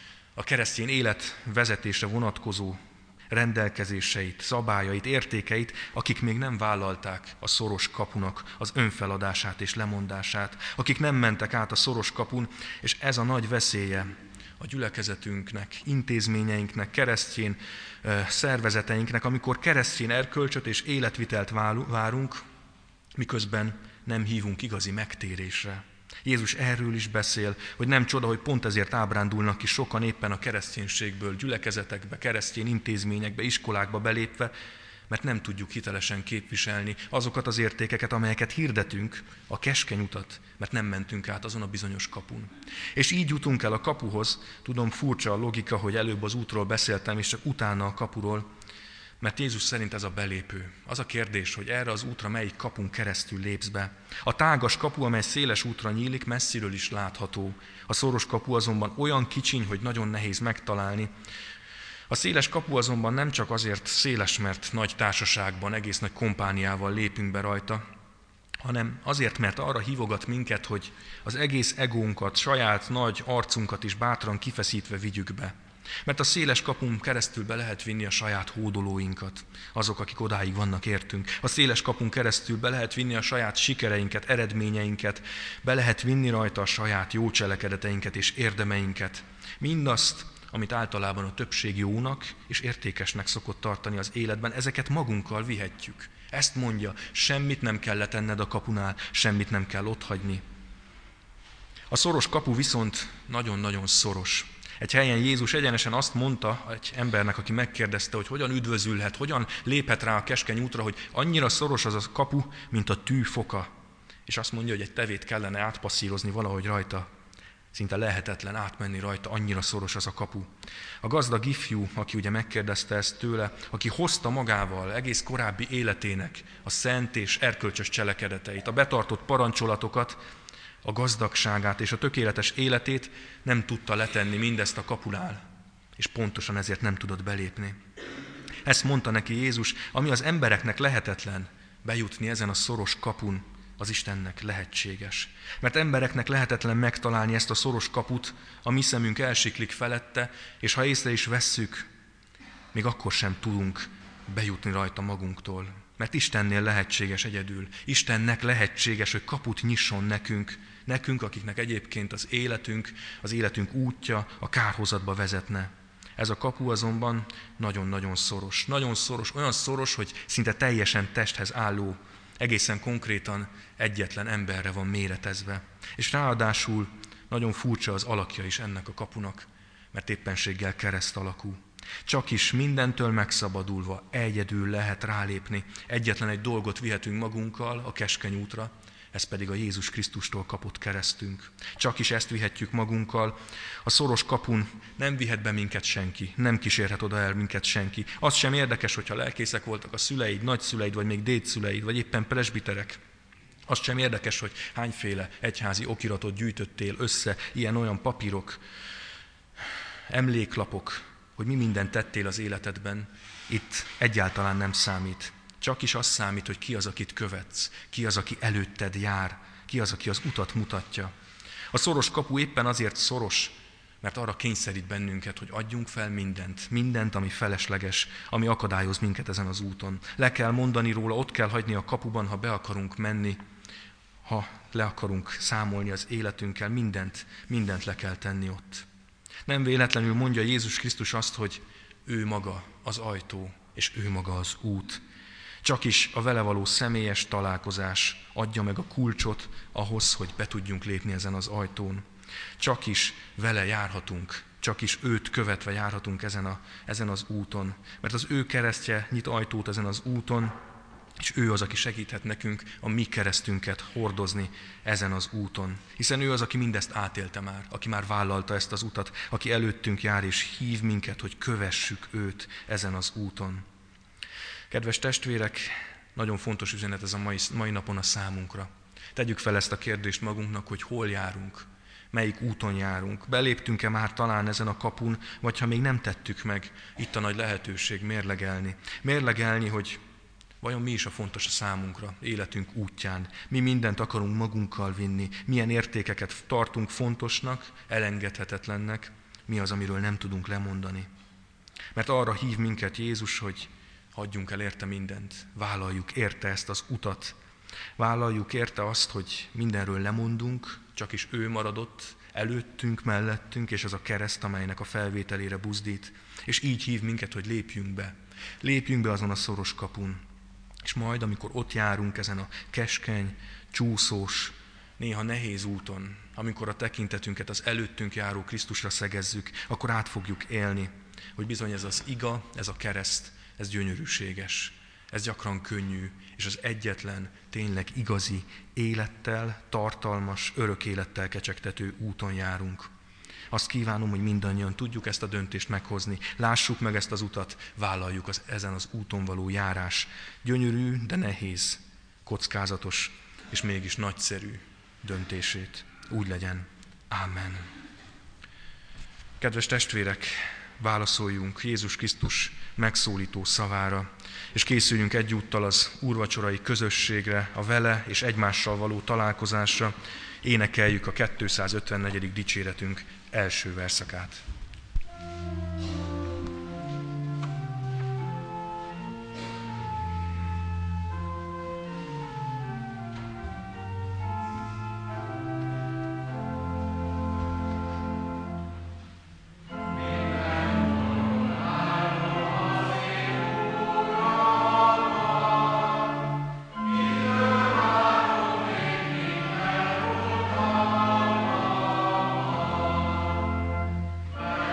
S1: a keresztény élet vezetésre vonatkozó rendelkezéseit, szabályait, értékeit, akik még nem vállalták a szoros kapunak az önfeladását és lemondását, akik nem mentek át a szoros kapun, és ez a nagy veszélye a gyülekezetünknek, intézményeinknek, keresztény szervezeteinknek, amikor keresztény erkölcsöt és életvitelt várunk, miközben nem hívunk igazi megtérésre. Jézus erről is beszél, hogy nem csoda, hogy pont ezért ábrándulnak ki sokan éppen a kereszténységből, gyülekezetekbe, keresztény intézményekbe, iskolákba belépve, mert nem tudjuk hitelesen képviselni azokat az értékeket, amelyeket hirdetünk, a keskeny utat, mert nem mentünk át azon a bizonyos kapun. És így jutunk el a kapuhoz, tudom, furcsa a logika, hogy előbb az útról beszéltem, és csak utána a kapuról, mert Jézus szerint ez a belépő. Az a kérdés, hogy erre az útra melyik kapun keresztül lépsz be. A tágas kapu, amely széles útra nyílik, messziről is látható. A szoros kapu azonban olyan kicsiny, hogy nagyon nehéz megtalálni. A széles kapu azonban nem csak azért széles, mert nagy társaságban, egész nagy kompániával lépünk be rajta, hanem azért, mert arra hívogat minket, hogy az egész egónkat, saját nagy arcunkat is bátran kifeszítve vigyük be. Mert a széles kapun keresztül be lehet vinni a saját hódolóinkat, azok, akik odáig vannak értünk. A széles kapun keresztül be lehet vinni a saját sikereinket, eredményeinket, be lehet vinni rajta a saját jó cselekedeteinket és érdemeinket. Mindazt, amit általában a többség jónak és értékesnek szokott tartani az életben, ezeket magunkkal vihetjük. Ezt mondja, semmit nem kell letenned a kapunál, semmit nem kell otthagyni. A szoros kapu viszont nagyon-nagyon szoros. Egy helyen Jézus egyenesen azt mondta egy embernek, aki megkérdezte, hogy hogyan üdvözülhet, hogyan léphet rá a keskeny útra, hogy annyira szoros az a kapu, mint a tű foka. És azt mondja, hogy egy tevét kellene átpasszírozni valahogy rajta. Szinte lehetetlen átmenni rajta, annyira szoros az a kapu. A gazdag ifjú, aki ugye megkérdezte ezt tőle, aki hozta magával egész korábbi életének a szent és erkölcsös cselekedeteit, a betartott parancsolatokat, a gazdagságát és a tökéletes életét, nem tudta letenni mindezt a kapunál, és pontosan ezért nem tudott belépni. Ezt mondta neki Jézus, ami az embereknek lehetetlen, bejutni ezen a szoros kapun, az Istennek lehetséges. Mert embereknek lehetetlen megtalálni ezt a szoros kaput, a mi szemünk elsiklik felette, és ha észre is vesszük, még akkor sem tudunk bejutni rajta magunktól. Mert Istennél lehetséges egyedül. Istennek lehetséges, hogy kaput nyisson nekünk, akiknek egyébként az életünk útja a kárhozatba vezetne. Ez a kapu azonban nagyon-nagyon szoros. Nagyon szoros, olyan szoros, hogy szinte teljesen testhez álló, egészen konkrétan egyetlen emberre van méretezve. És ráadásul nagyon furcsa az alakja is ennek a kapunak, mert éppenséggel kereszt alakú. Csak is mindentől megszabadulva egyedül lehet rálépni. Egyetlen egy dolgot vihetünk magunkkal a keskeny útra, ez pedig a Jézus Krisztustól kapott keresztünk. Csak is ezt vihetjük magunkkal. A szoros kapun nem vihet be minket senki, nem kísérhet oda el minket senki. Az sem érdekes, hogyha lelkészek voltak a szüleid, nagyszüleid, vagy még dédszüleid, vagy éppen presbiterek. Az sem érdekes, hogy hányféle egyházi okiratot gyűjtöttél össze, ilyen-olyan papírok, emléklapok, hogy mi mindent tettél az életedben. Itt egyáltalán nem számít. Csak is az számít, hogy ki az, akit követsz, ki az, aki előtted jár, ki az, aki az utat mutatja. A szoros kapu éppen azért szoros, mert arra kényszerít bennünket, hogy adjunk fel mindent, ami felesleges, ami akadályoz minket ezen az úton. Le kell mondani róla, ott kell hagyni a kapuban, ha be akarunk menni, ha le akarunk számolni az életünkkel, mindent le kell tenni ott. Nem véletlenül mondja Jézus Krisztus azt, hogy ő maga az ajtó, és ő maga az út. Csak is a vele való személyes találkozás adja meg a kulcsot ahhoz, hogy be tudjunk lépni ezen az ajtón. Csak is vele járhatunk, csak is őt követve járhatunk ezen az úton. Mert az ő keresztje nyit ajtót ezen az úton, és ő az, aki segíthet nekünk a mi keresztünket hordozni ezen az úton. Hiszen ő az, aki mindezt átélte már, aki már vállalta ezt az utat, aki előttünk jár és hív minket, hogy kövessük őt ezen az úton. Kedves testvérek, nagyon fontos üzenet ez a mai napon a számunkra. Tegyük fel ezt a kérdést magunknak, hogy hol járunk, melyik úton járunk. Beléptünk-e már talán ezen a kapun, vagy ha még nem tettük meg, itt a nagy lehetőség mérlegelni. Mérlegelni, hogy vajon mi is a fontos a számunkra, életünk útján. Mi mindent akarunk magunkkal vinni, milyen értékeket tartunk fontosnak, elengedhetetlennek, mi az, amiről nem tudunk lemondani. Mert arra hív minket Jézus, hogy adjunk el érte mindent, vállaljuk érte ezt az utat, vállaljuk érte azt, hogy mindenről lemondunk, csak is ő maradott előttünk, mellettünk, és az a kereszt, amelynek a felvételére buzdít, és így hív minket, hogy lépjünk be azon a szoros kapun, és majd, amikor ott járunk ezen a keskeny, csúszós, néha nehéz úton, amikor a tekintetünket az előttünk járó Krisztusra szegezzük, akkor át fogjuk élni, hogy bizony ez az iga, ez a kereszt, ez gyönyörűséges, ez gyakran könnyű, és az egyetlen, tényleg igazi élettel, tartalmas, örök élettel kecsegtető úton járunk. Azt kívánom, hogy mindannyian tudjuk ezt a döntést meghozni, lássuk meg ezt az utat, vállaljuk ezen az úton való járás gyönyörű, de nehéz, kockázatos és mégis nagyszerű döntését. Úgy legyen. Ámen. Kedves testvérek, válaszoljunk Jézus Krisztus megszólító szavára, és készüljünk egyúttal az úrvacsorai közösségre, a vele és egymással való találkozásra, énekeljük a 254. dicséretünk első verszakát.
S4: Amen.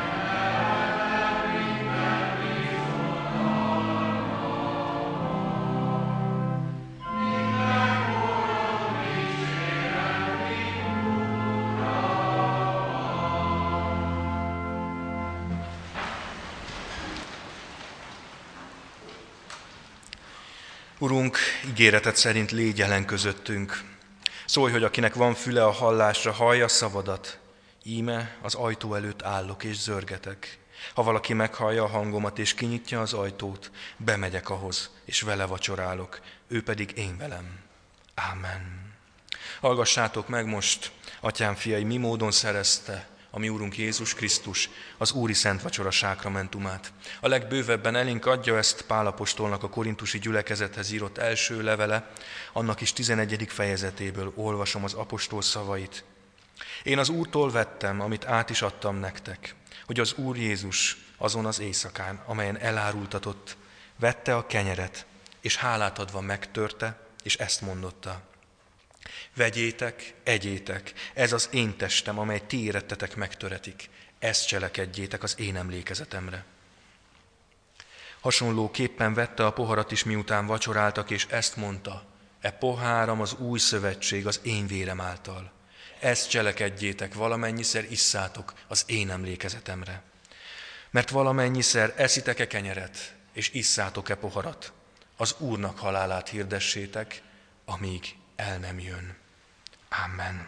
S1: Urunk, ígéreted szerint légy jelen közöttünk. Szólj, hogy akinek van füle a hallásra, hallja szavadat. Íme az ajtó előtt állok és zörgetek. Ha valaki meghallja a hangomat és kinyitja az ajtót, bemegyek ahhoz, és vele vacsorálok, ő pedig én velem. Ámen. Hallgassátok meg most, atyám fiai, mi módon szerezte a mi Úrunk Jézus Krisztus az Úri Szent Vacsora sákramentumát. A legbővebben elénk adja ezt Pál apostolnak a korintusi gyülekezethez írott első levele, annak is 11. fejezetéből olvasom az apostol szavait. Én az Úrtól vettem, amit át is adtam nektek, hogy az Úr Jézus azon az éjszakán, amelyen elárultatott, vette a kenyeret, és hálát adva megtörte, és ezt mondotta: vegyétek, egyétek, ez az én testem, amely ti érettetek megtöretik. Ezt cselekedjétek az én emlékezetemre. Hasonlóképpen vette a poharat is, miután vacsoráltak, és ezt mondta: e poháram az új szövetség az én vérem által. Ezt cselekedjétek, valamennyiszer isszátok az én emlékezetemre. Mert valamennyiszer eszitek-e kenyeret, és isszátok-e poharat, az Úrnak halálát hirdessétek, amíg el nem jön. Amen.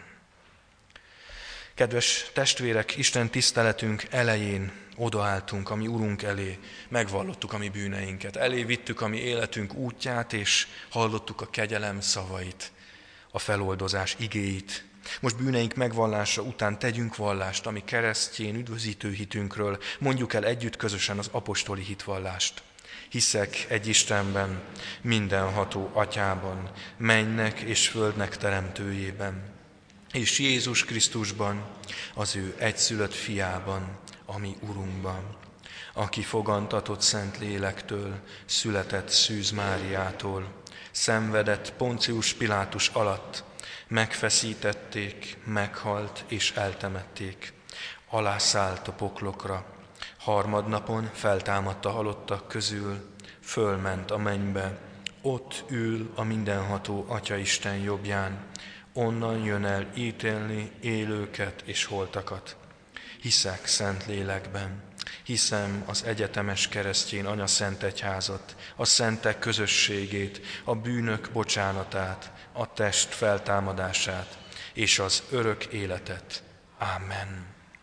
S1: Kedves testvérek, Isten tiszteletünk elején odaálltunk a mi Urunk elé, megvallottuk a mi bűneinket, elé vittük a mi életünk útját, és hallottuk a kegyelem szavait, a feloldozás igéit. Most bűneink megvallása után tegyünk vallást a mi keresztjén üdvözítő hitünkről, mondjuk el együtt közösen az apostoli hitvallást. Hiszek egy Istenben, mindenható Atyában, mennynek és földnek teremtőjében, és Jézus Krisztusban, az ő egyszülött fiában, a mi Urunkban, aki fogantatott Szent Lélektől, született Szűz Máriától, szenvedett Poncius Pilátus alatt, megfeszítették, meghalt és eltemették, alászállt a poklokra, harmadnapon feltámadt a halottak közül, fölment a mennybe, ott ül a mindenható Atyaisten jobbján, onnan jön el ítélni élőket és holtakat. Hiszek Szent Lélekben, hiszem az egyetemes keresztény anyaszentegyházat, a szentek közösségét, a bűnök bocsánatát, a test feltámadását és az örök életet. Amen.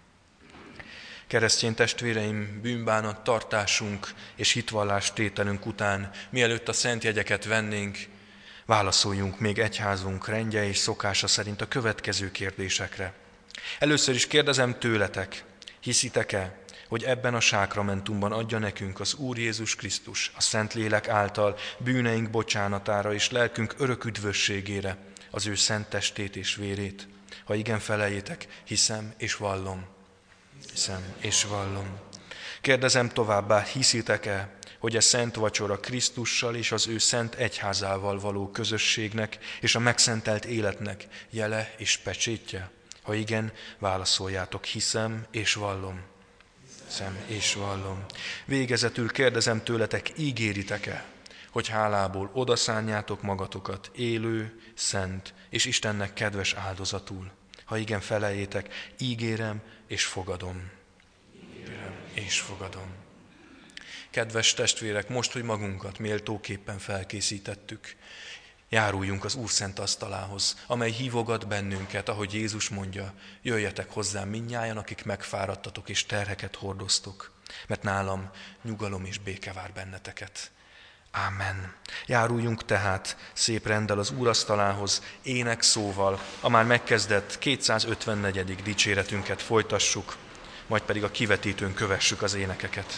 S1: Keresztény testvéreim, bűnbánat tartásunk és hitvallás tételünk után, mielőtt a szent jegyeket vennénk, válaszoljunk még egyházunk rendje és szokása szerint a következő kérdésekre. Először is kérdezem tőletek, hiszitek-e, hogy ebben a sákramentumban adja nekünk az Úr Jézus Krisztus a Szentlélek által bűneink bocsánatára és lelkünk örök üdvösségére az ő szent testét és vérét? Ha igen, feleljétek, hiszem és vallom. Hiszem és vallom. Kérdezem továbbá, hiszitek-e, hogy a szent vacsora Krisztussal és az ő szent egyházával való közösségnek és a megszentelt életnek jele és pecsétje? Ha igen, válaszoljátok, hiszem és vallom. Hiszem és vallom. Végezetül kérdezem tőletek, ígéritek-e, hogy hálából odaszánjátok magatokat élő, szent és Istennek kedves áldozatul? Ha igen, feleljétek, ígérem és fogadom. Ígérem és fogadom. Kedves testvérek, most, hogy magunkat méltóképpen felkészítettük, járuljunk az Úr szent asztalához, amely hívogat bennünket, ahogy Jézus mondja, jöjjetek hozzám mindnyájan, akik megfáradtatok és terheket hordoztok, mert nálam nyugalom és béke vár benneteket. Ámen. Járuljunk tehát szép renddel az Úr asztalához, énekszóval, a már megkezdett 254. dicséretünket folytassuk, majd pedig a kivetítőn kövessük az énekeket.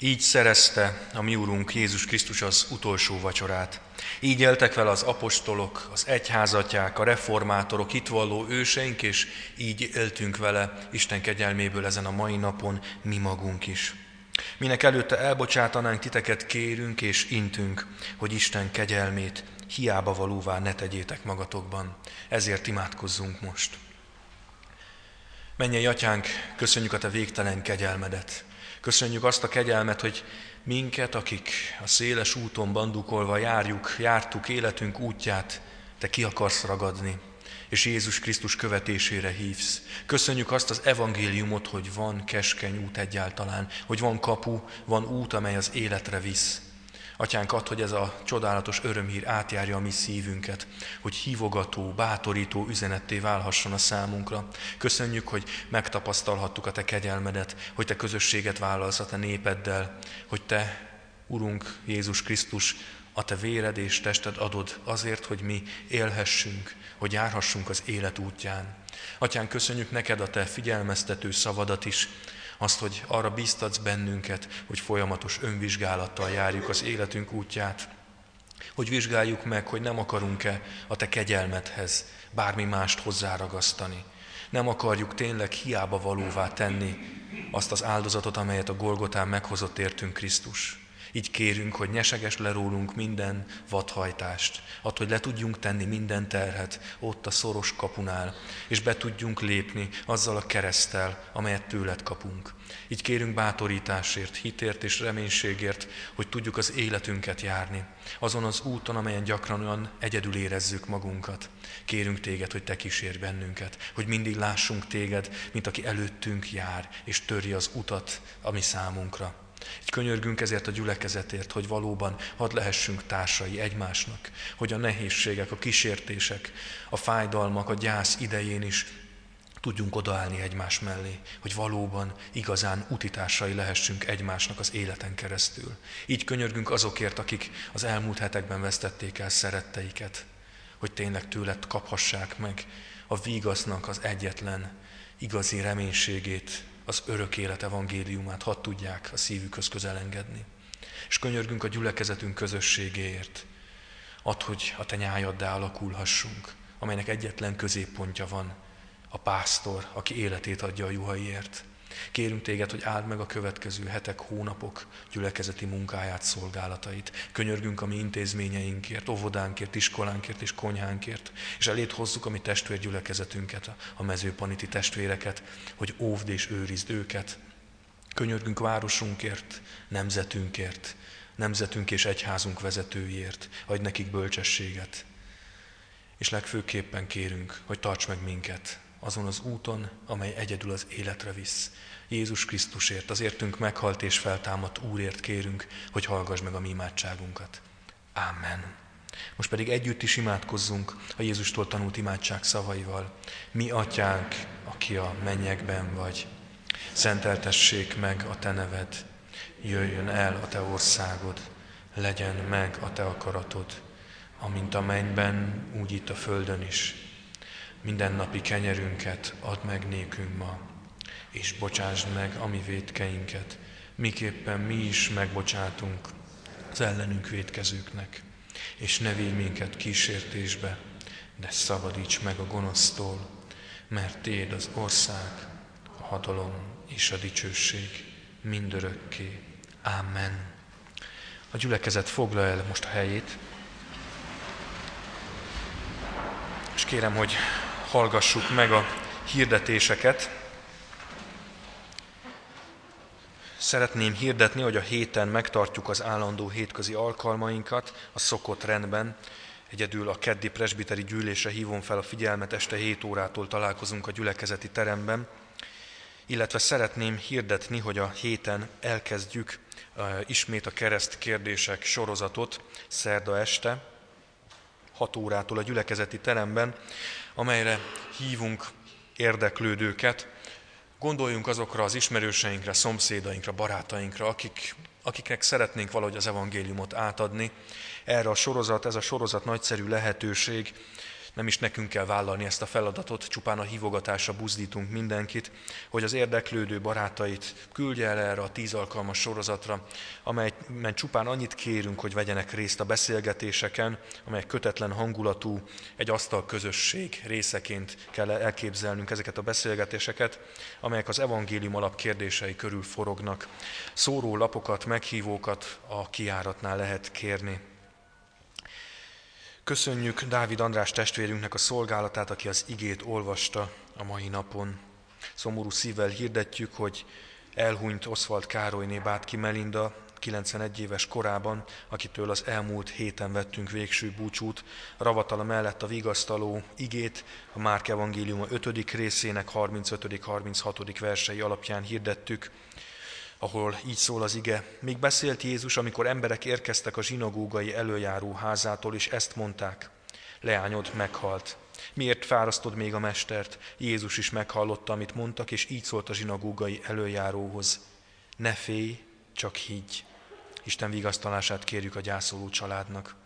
S1: Így szerezte a mi Urunk Jézus Krisztus az utolsó vacsorát. Így éltek vele az apostolok, az egyházatják, a reformátorok, hitvalló őseink, és így éltünk vele Isten kegyelméből ezen a mai napon mi magunk is. Minek előtte elbocsátanánk, titeket kérünk és intünk, hogy Isten kegyelmét hiába valóvá ne tegyétek magatokban. Ezért imádkozzunk most. Mennyei Atyánk, köszönjük a Te végtelen kegyelmedet. Köszönjük azt a kegyelmet, hogy minket, akik a széles úton bandukolva jártuk életünk útját, Te ki akarsz ragadni, és Jézus Krisztus követésére hívsz. Köszönjük azt az evangéliumot, hogy van keskeny út egyáltalán, hogy van kapu, van út, amely az életre visz. Atyánk, add, hogy ez a csodálatos örömhír átjárja a mi szívünket, hogy hívogató, bátorító üzenetté válhasson a számunkra. Köszönjük, hogy megtapasztalhattuk a Te kegyelmedet, hogy Te közösséget vállalsz a Te népeddel, hogy Te, Urunk Jézus Krisztus, a Te véred és tested adod azért, hogy mi élhessünk, hogy járhassunk az élet útján. Atyánk, köszönjük neked a Te figyelmeztető szavadat is, azt, hogy arra bíztatsz bennünket, hogy folyamatos önvizsgálattal járjuk az életünk útját, hogy vizsgáljuk meg, hogy nem akarunk-e a Te kegyelmedhez bármi mást hozzáragasztani. Nem akarjuk tényleg hiába valóvá tenni azt az áldozatot, amelyet a Golgotán meghozott értünk Krisztus. Így kérünk, hogy nyeseges le rólunk minden vadhajtást, add, hogy le tudjunk tenni minden terhet ott a szoros kapunál, és be tudjunk lépni azzal a kereszttel, amelyet tőled kapunk. Így kérünk bátorításért, hitért és reménységért, hogy tudjuk az életünket járni, azon az úton, amelyen gyakran olyan egyedül érezzük magunkat. Kérünk téged, hogy te kísérj bennünket, hogy mindig lássunk téged, mint aki előttünk jár, és töri az utat a mi számunkra. Így könyörgünk ezért a gyülekezetért, hogy valóban hadd lehessünk társai egymásnak, hogy a nehézségek, a kísértések, a fájdalmak, a gyász idején is tudjunk odaállni egymás mellé, hogy valóban igazán utitársai lehessünk egymásnak az életen keresztül. Így könyörgünk azokért, akik az elmúlt hetekben vesztették el szeretteiket, hogy tényleg tőled kaphassák meg a vígasznak az egyetlen igazi reménységét, az örök élet evangéliumát, hadd tudják a szívükhöz közel engedni. És könyörgünk a gyülekezetünk közösségéért, add, hogy a te nyájaddá alakulhassunk, amelynek egyetlen középpontja van, a pásztor, aki életét adja a juhaiért. Kérünk téged, hogy áld meg a következő hetek, hónapok gyülekezeti munkáját, szolgálatait. Könyörgünk a mi intézményeinkért, óvodánkért, iskolánkért és konyhánkért, és eléd hozzuk a mi testvérgyülekezetünket, a mezőpaniti testvéreket, hogy óvd és őrizd őket. Könyörgünk városunkért, nemzetünk és egyházunk vezetőiért, adj nekik bölcsességet. És legfőképpen kérünk, hogy tarts meg minket azon az úton, amely egyedül az életre visz. Jézus Krisztusért, az értünk meghalt és feltámadt Úrért kérünk, hogy hallgass meg a mi imádságunkat. Ámen. Most pedig együtt is imádkozzunk a Jézustól tanult imádság szavaival. Mi Atyánk, aki a mennyekben vagy, szenteltessék meg a te neved, jöjjön el a te országod, legyen meg a te akaratod, amint a mennyben, úgy itt a földön is. Mindennapi kenyerünket add meg nékünk ma, és bocsásd meg a mi vétkeinket, miképpen mi is megbocsátunk az ellenünk vétkezőknek. És ne védj minket kísértésbe, de szabadíts meg a gonosztól, mert tiéd az ország, a hatalom és a dicsőség mindörökké. Ámen. A gyülekezet foglalja el most a helyét, és kérem, hogy hallgassuk meg a hirdetéseket. Szeretném hirdetni, hogy a héten megtartjuk az állandó hétközi alkalmainkat a szokott rendben. Egyedül a keddi presbiteri gyűlésre hívom fel a figyelmet, este 7 órától találkozunk a gyülekezeti teremben. Illetve szeretném hirdetni, hogy a héten elkezdjük ismét a kereszt kérdések sorozatot szerda este, 6 órától a gyülekezeti teremben, amelyre hívunk érdeklődőket. Gondoljunk azokra az ismerőseinkre, szomszédainkra, barátainkra, akiknek szeretnénk valahogy az evangéliumot átadni. Ez a sorozat nagyszerű lehetőség. Nem is nekünk kell vállalni ezt a feladatot, csupán a hívogatásra buzdítunk mindenkit, hogy az érdeklődő barátait küldje el erre a 10 alkalmas sorozatra, amelyben csupán annyit kérünk, hogy vegyenek részt a beszélgetéseken, amelyek kötetlen hangulatú, egy asztalközösség részeként kell elképzelnünk ezeket a beszélgetéseket, amelyek az evangélium alapkérdései körül forognak. Szórólapokat, meghívókat a kijáratnál lehet kérni. Köszönjük Dávid András testvérünknek a szolgálatát, aki az igét olvasta a mai napon. Szomorú szívvel hirdetjük, hogy elhunyt Oswald Károlyné Bátki Melinda 91 éves korában, akitől az elmúlt héten vettünk végső búcsút. Ravatala mellett a vigasztaló igét a Márk evangéliuma 5. részének 35.-36. versei alapján hirdettük, ahol így szól az ige. Még beszélt Jézus, amikor emberek érkeztek a zsinagógai elöljáró házától, és ezt mondták: leányod meghalt. Miért fárasztod még a mestert? Jézus is meghallotta, amit mondtak, és így szólt a zsinagógai elöljáróhoz: ne félj, csak higgy. Isten vigasztalását kérjük a gyászoló családnak.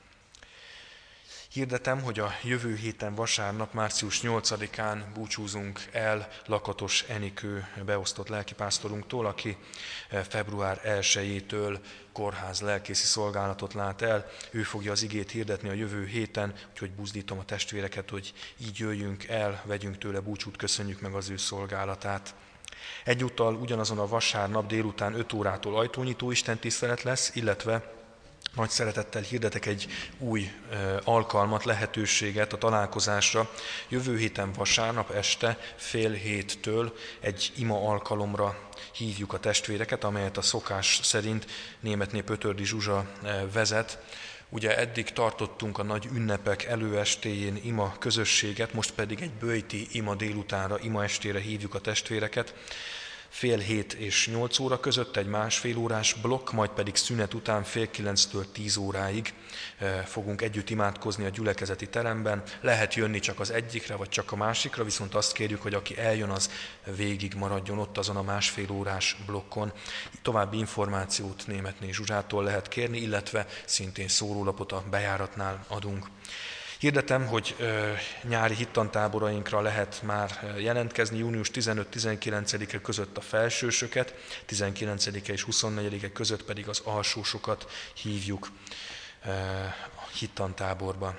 S1: Hirdetem, hogy a jövő héten vasárnap, március 8-án búcsúzunk el Lakatos Enikő beosztott lelkipásztorunktól, aki február 1-től kórház lelkészi szolgálatot lát el. Ő fogja az igét hirdetni a jövő héten, úgyhogy buzdítom a testvéreket, hogy így jöjjünk el, vegyünk tőle búcsút, köszönjük meg az ő szolgálatát. Egyúttal ugyanazon a vasárnap délután 5 órától ajtónyitó istentisztelet lesz, illetve nagy szeretettel hirdetek egy új alkalmat, lehetőséget a találkozásra. Jövő héten vasárnap este 6:30 egy ima alkalomra hívjuk a testvéreket, amelyet a szokás szerint Németné Pötördi Zsuzsa vezet. Ugye eddig tartottunk a nagy ünnepek előestéjén ima közösséget, most pedig egy böjti ima délutánra, ima estére hívjuk a testvéreket. 6:30 és 8 óra között egy 1,5 órás blokk, majd pedig szünet után 8:30-től 10 óráig fogunk együtt imádkozni a gyülekezeti teremben. Lehet jönni csak az egyikre, vagy csak a másikra, viszont azt kérjük, hogy aki eljön, az végig maradjon ott azon a 1,5 órás blokkon. További információt Németné Zsuzsától lehet kérni, illetve szintén szórólapot a bejáratnál adunk. Hirdetem, hogy nyári hittantáborainkra lehet már jelentkezni, június 15-19-e között a felsősöket, 19-e és 24-e között pedig az alsósokat hívjuk a hittantáborba.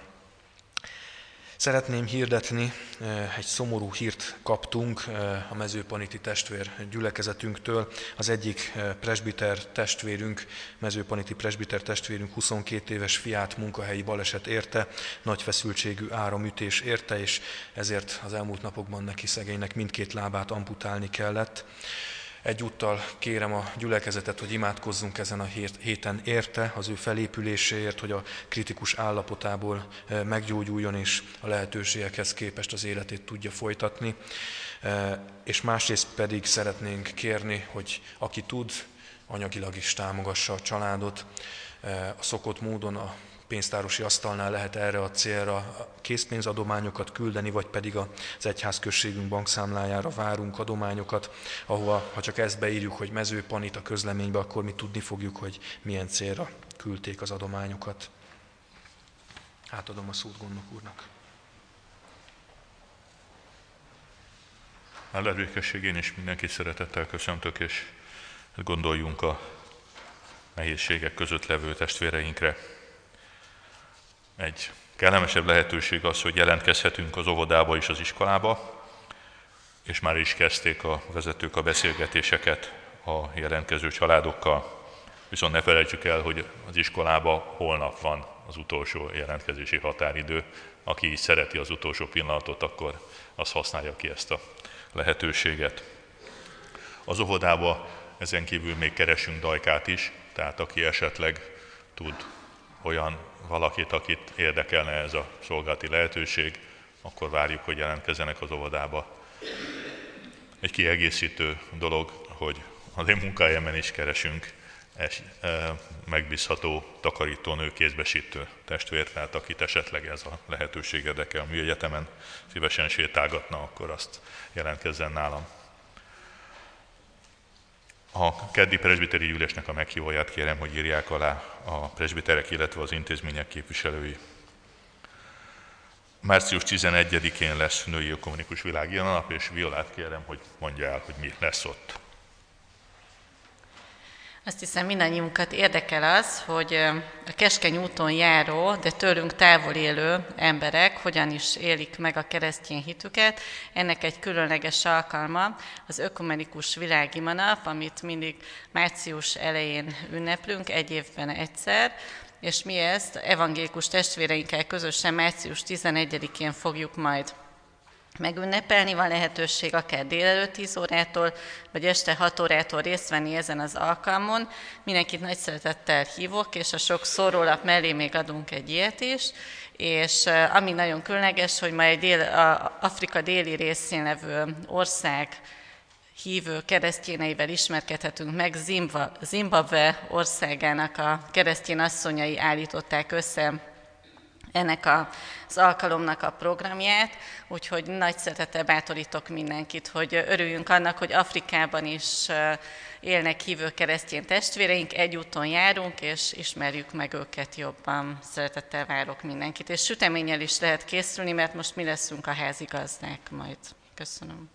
S1: Szeretném hirdetni, egy szomorú hírt kaptunk a mezőpaniti testvér gyülekezetünktől. Az egyik presbiter testvérünk, mezőpaniti presbiter testvérünk 22 éves fiát munkahelyi baleset érte, nagy feszültségű áramütés érte, és ezért az elmúlt napokban neki szegénynek mindkét lábát amputálni kellett. Egyúttal kérem a gyülekezetet, hogy imádkozzunk ezen a héten érte, az ő felépüléséért, hogy a kritikus állapotából meggyógyuljon, és a lehetőségekhez képest az életét tudja folytatni. És másrészt pedig szeretnénk kérni, hogy aki tud, anyagilag is támogassa a családot. A szokott módon a pénztárosi asztalnál lehet erre a célra készpénzadományokat küldeni, vagy pedig az egyházközségünk bankszámlájára várunk adományokat, ahova, ha csak ezt beírjuk, hogy Mezőpanit a közleménybe, akkor mi tudni fogjuk, hogy milyen célra küldték az adományokat. Átadom a szót gondnok úrnak.
S4: Áldás békességén is mindenkit szeretettel köszöntök, és gondoljunk a nehézségek között levő testvéreinkre. Egy kellemesebb lehetőség az, hogy jelentkezhetünk az óvodába és az iskolába, és már is kezdték a vezetők a beszélgetéseket a jelentkező családokkal. Viszont ne felejtsük el, hogy az iskolába holnap van az utolsó jelentkezési határidő. Aki szereti az utolsó pillanatot, akkor az használja ki ezt a lehetőséget. Az óvodába ezen kívül még keresünk dajkát is, tehát aki esetleg tud olyan valakit, akit érdekelne ez a szolgálati lehetőség, akkor várjuk, hogy jelentkezzenek az óvodába. Egy kiegészítő dolog, hogy az én munkahelyemen is keresünk egy megbízható takarítónő, kézbesítő testvért, tehát akit esetleg ez a lehetőség érdekel, a műegyetemen szívesen sétálgatna, akkor azt jelentkezzen nálam. A keddi presbiteri gyűlésnek a meghívóját kérem, hogy írják alá a presbiterek, illetve az intézmények képviselői. Március 11-én lesz Női Ökumenikus Világi Nap, és Violát kérem, hogy mondja el, hogy mi lesz ott.
S5: Azt hiszem, mindannyiunkat érdekel az, hogy a keskeny úton járó, de tőlünk távol élő emberek hogyan is élik meg a keresztény hitüket. Ennek egy különleges alkalma az Ökumenikus Világi Nap, amit mindig március elején ünneplünk, egy évben egyszer, és mi ezt evangélikus testvéreinkkel közösen március 11-én fogjuk majd megünnepelni. Van lehetőség akár délelőtt 10 órától, vagy este 6 órától részt venni ezen az alkalmon. Mindenkit nagy szeretettel hívok, és a sok szórólap mellé még adunk egy ilyet is. És ami nagyon különleges, hogy ma egy Afrika déli részén levő ország hívő keresztényeivel ismerkedhetünk meg. Zimbabwe országának a keresztény asszonyai állították össze ennek az alkalomnak a programját, úgyhogy nagy szeretettel bátorítok mindenkit, hogy örüljünk annak, hogy Afrikában is élnek hívő keresztény testvéreink, egy úton járunk, és ismerjük meg őket jobban. Szeretettel várok mindenkit, és süteménnyel is lehet készülni, mert most mi leszünk a házigazdák majd. Köszönöm.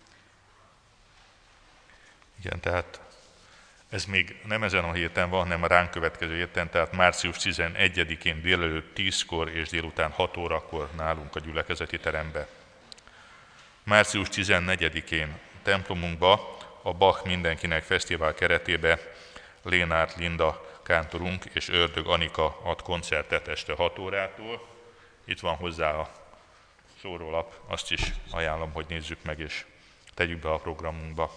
S4: Igen, tehát ez még nem ezen a héten van, hanem a ránk következő héten, tehát március 11-én délelőtt 10-kor és délután 6 órakor nálunk a gyülekezeti terembe. Március 14-én templomunkba a Bach Mindenkinek Fesztivál keretébe Lénárt Linda kántorunk és Ördög Anika ad koncertet este 6 órától. Itt van hozzá a szórólap, azt is ajánlom, hogy nézzük meg és tegyük be a programunkba.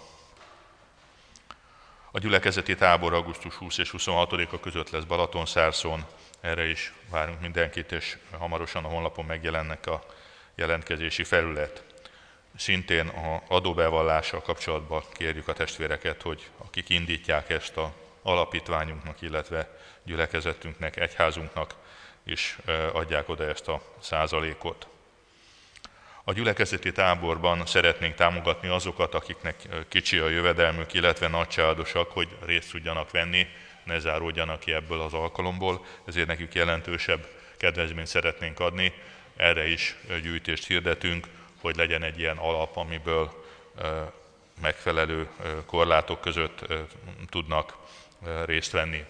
S4: A gyülekezeti tábor augusztus 20 és 26-a között lesz Balatonszárszón, erre is várunk mindenkit, és hamarosan a honlapon megjelennek a jelentkezési felület. Szintén az adóbevallással kapcsolatban kérjük a testvéreket, hogy akik indítják ezt az alapítványunknak, illetve gyülekezetünknek, egyházunknak is adják oda ezt a százalékot. A gyülekezeti táborban szeretnénk támogatni azokat, akiknek kicsi a jövedelmük, illetve nagycsaládosak, hogy részt tudjanak venni, ne záródjanak ki ebből az alkalomból, ezért nekük jelentősebb kedvezményt szeretnénk adni. Erre is gyűjtést hirdetünk, hogy legyen egy ilyen alap, amiből megfelelő korlátok között tudnak részt venni.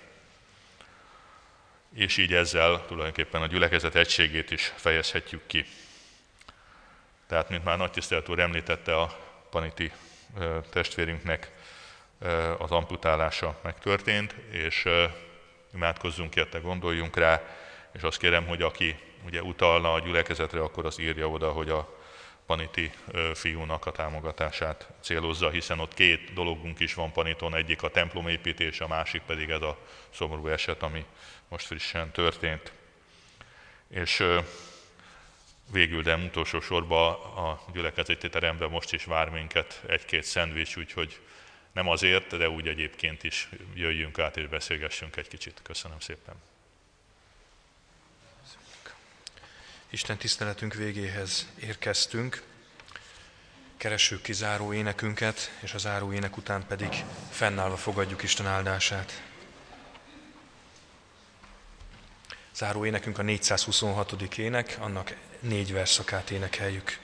S4: És így ezzel tulajdonképpen a gyülekezet egységét is fejezhetjük ki. Tehát, mint már nagy tisztelt úr említette, a Paniti testvérünknek az amputálása megtörtént, és imádkozzunk érte, gondoljunk rá, és azt kérem, hogy aki ugye utalna a gyülekezetre, akkor az írja oda, hogy a Paniti fiúnak a támogatását célozza, hiszen ott két dologunk is van Paniton, egyik a templomépítés, a másik pedig ez a szomorú eset, ami most frissen történt. És végül, de utolsó sorban a gyülekezeti teremben most is vár minket egy-két szendvics, úgyhogy nem azért, de úgy egyébként is jöjjünk át és beszélgessünk egy kicsit. Köszönöm szépen.
S1: Isten tiszteletünk végéhez érkeztünk. Keressük ki záró énekünket, és a záró ének után pedig fennállva fogadjuk Isten áldását. Záró énekünk a 426. ének, annak 4 versszakát énekeljük.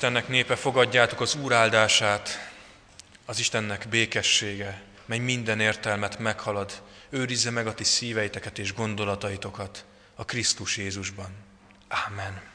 S1: Istennek népe, fogadjátok az Úr áldását, az Istennek békessége, mely minden értelmet meghalad, őrizze meg a ti szíveiteket és gondolataitokat a Krisztus Jézusban. Ámen.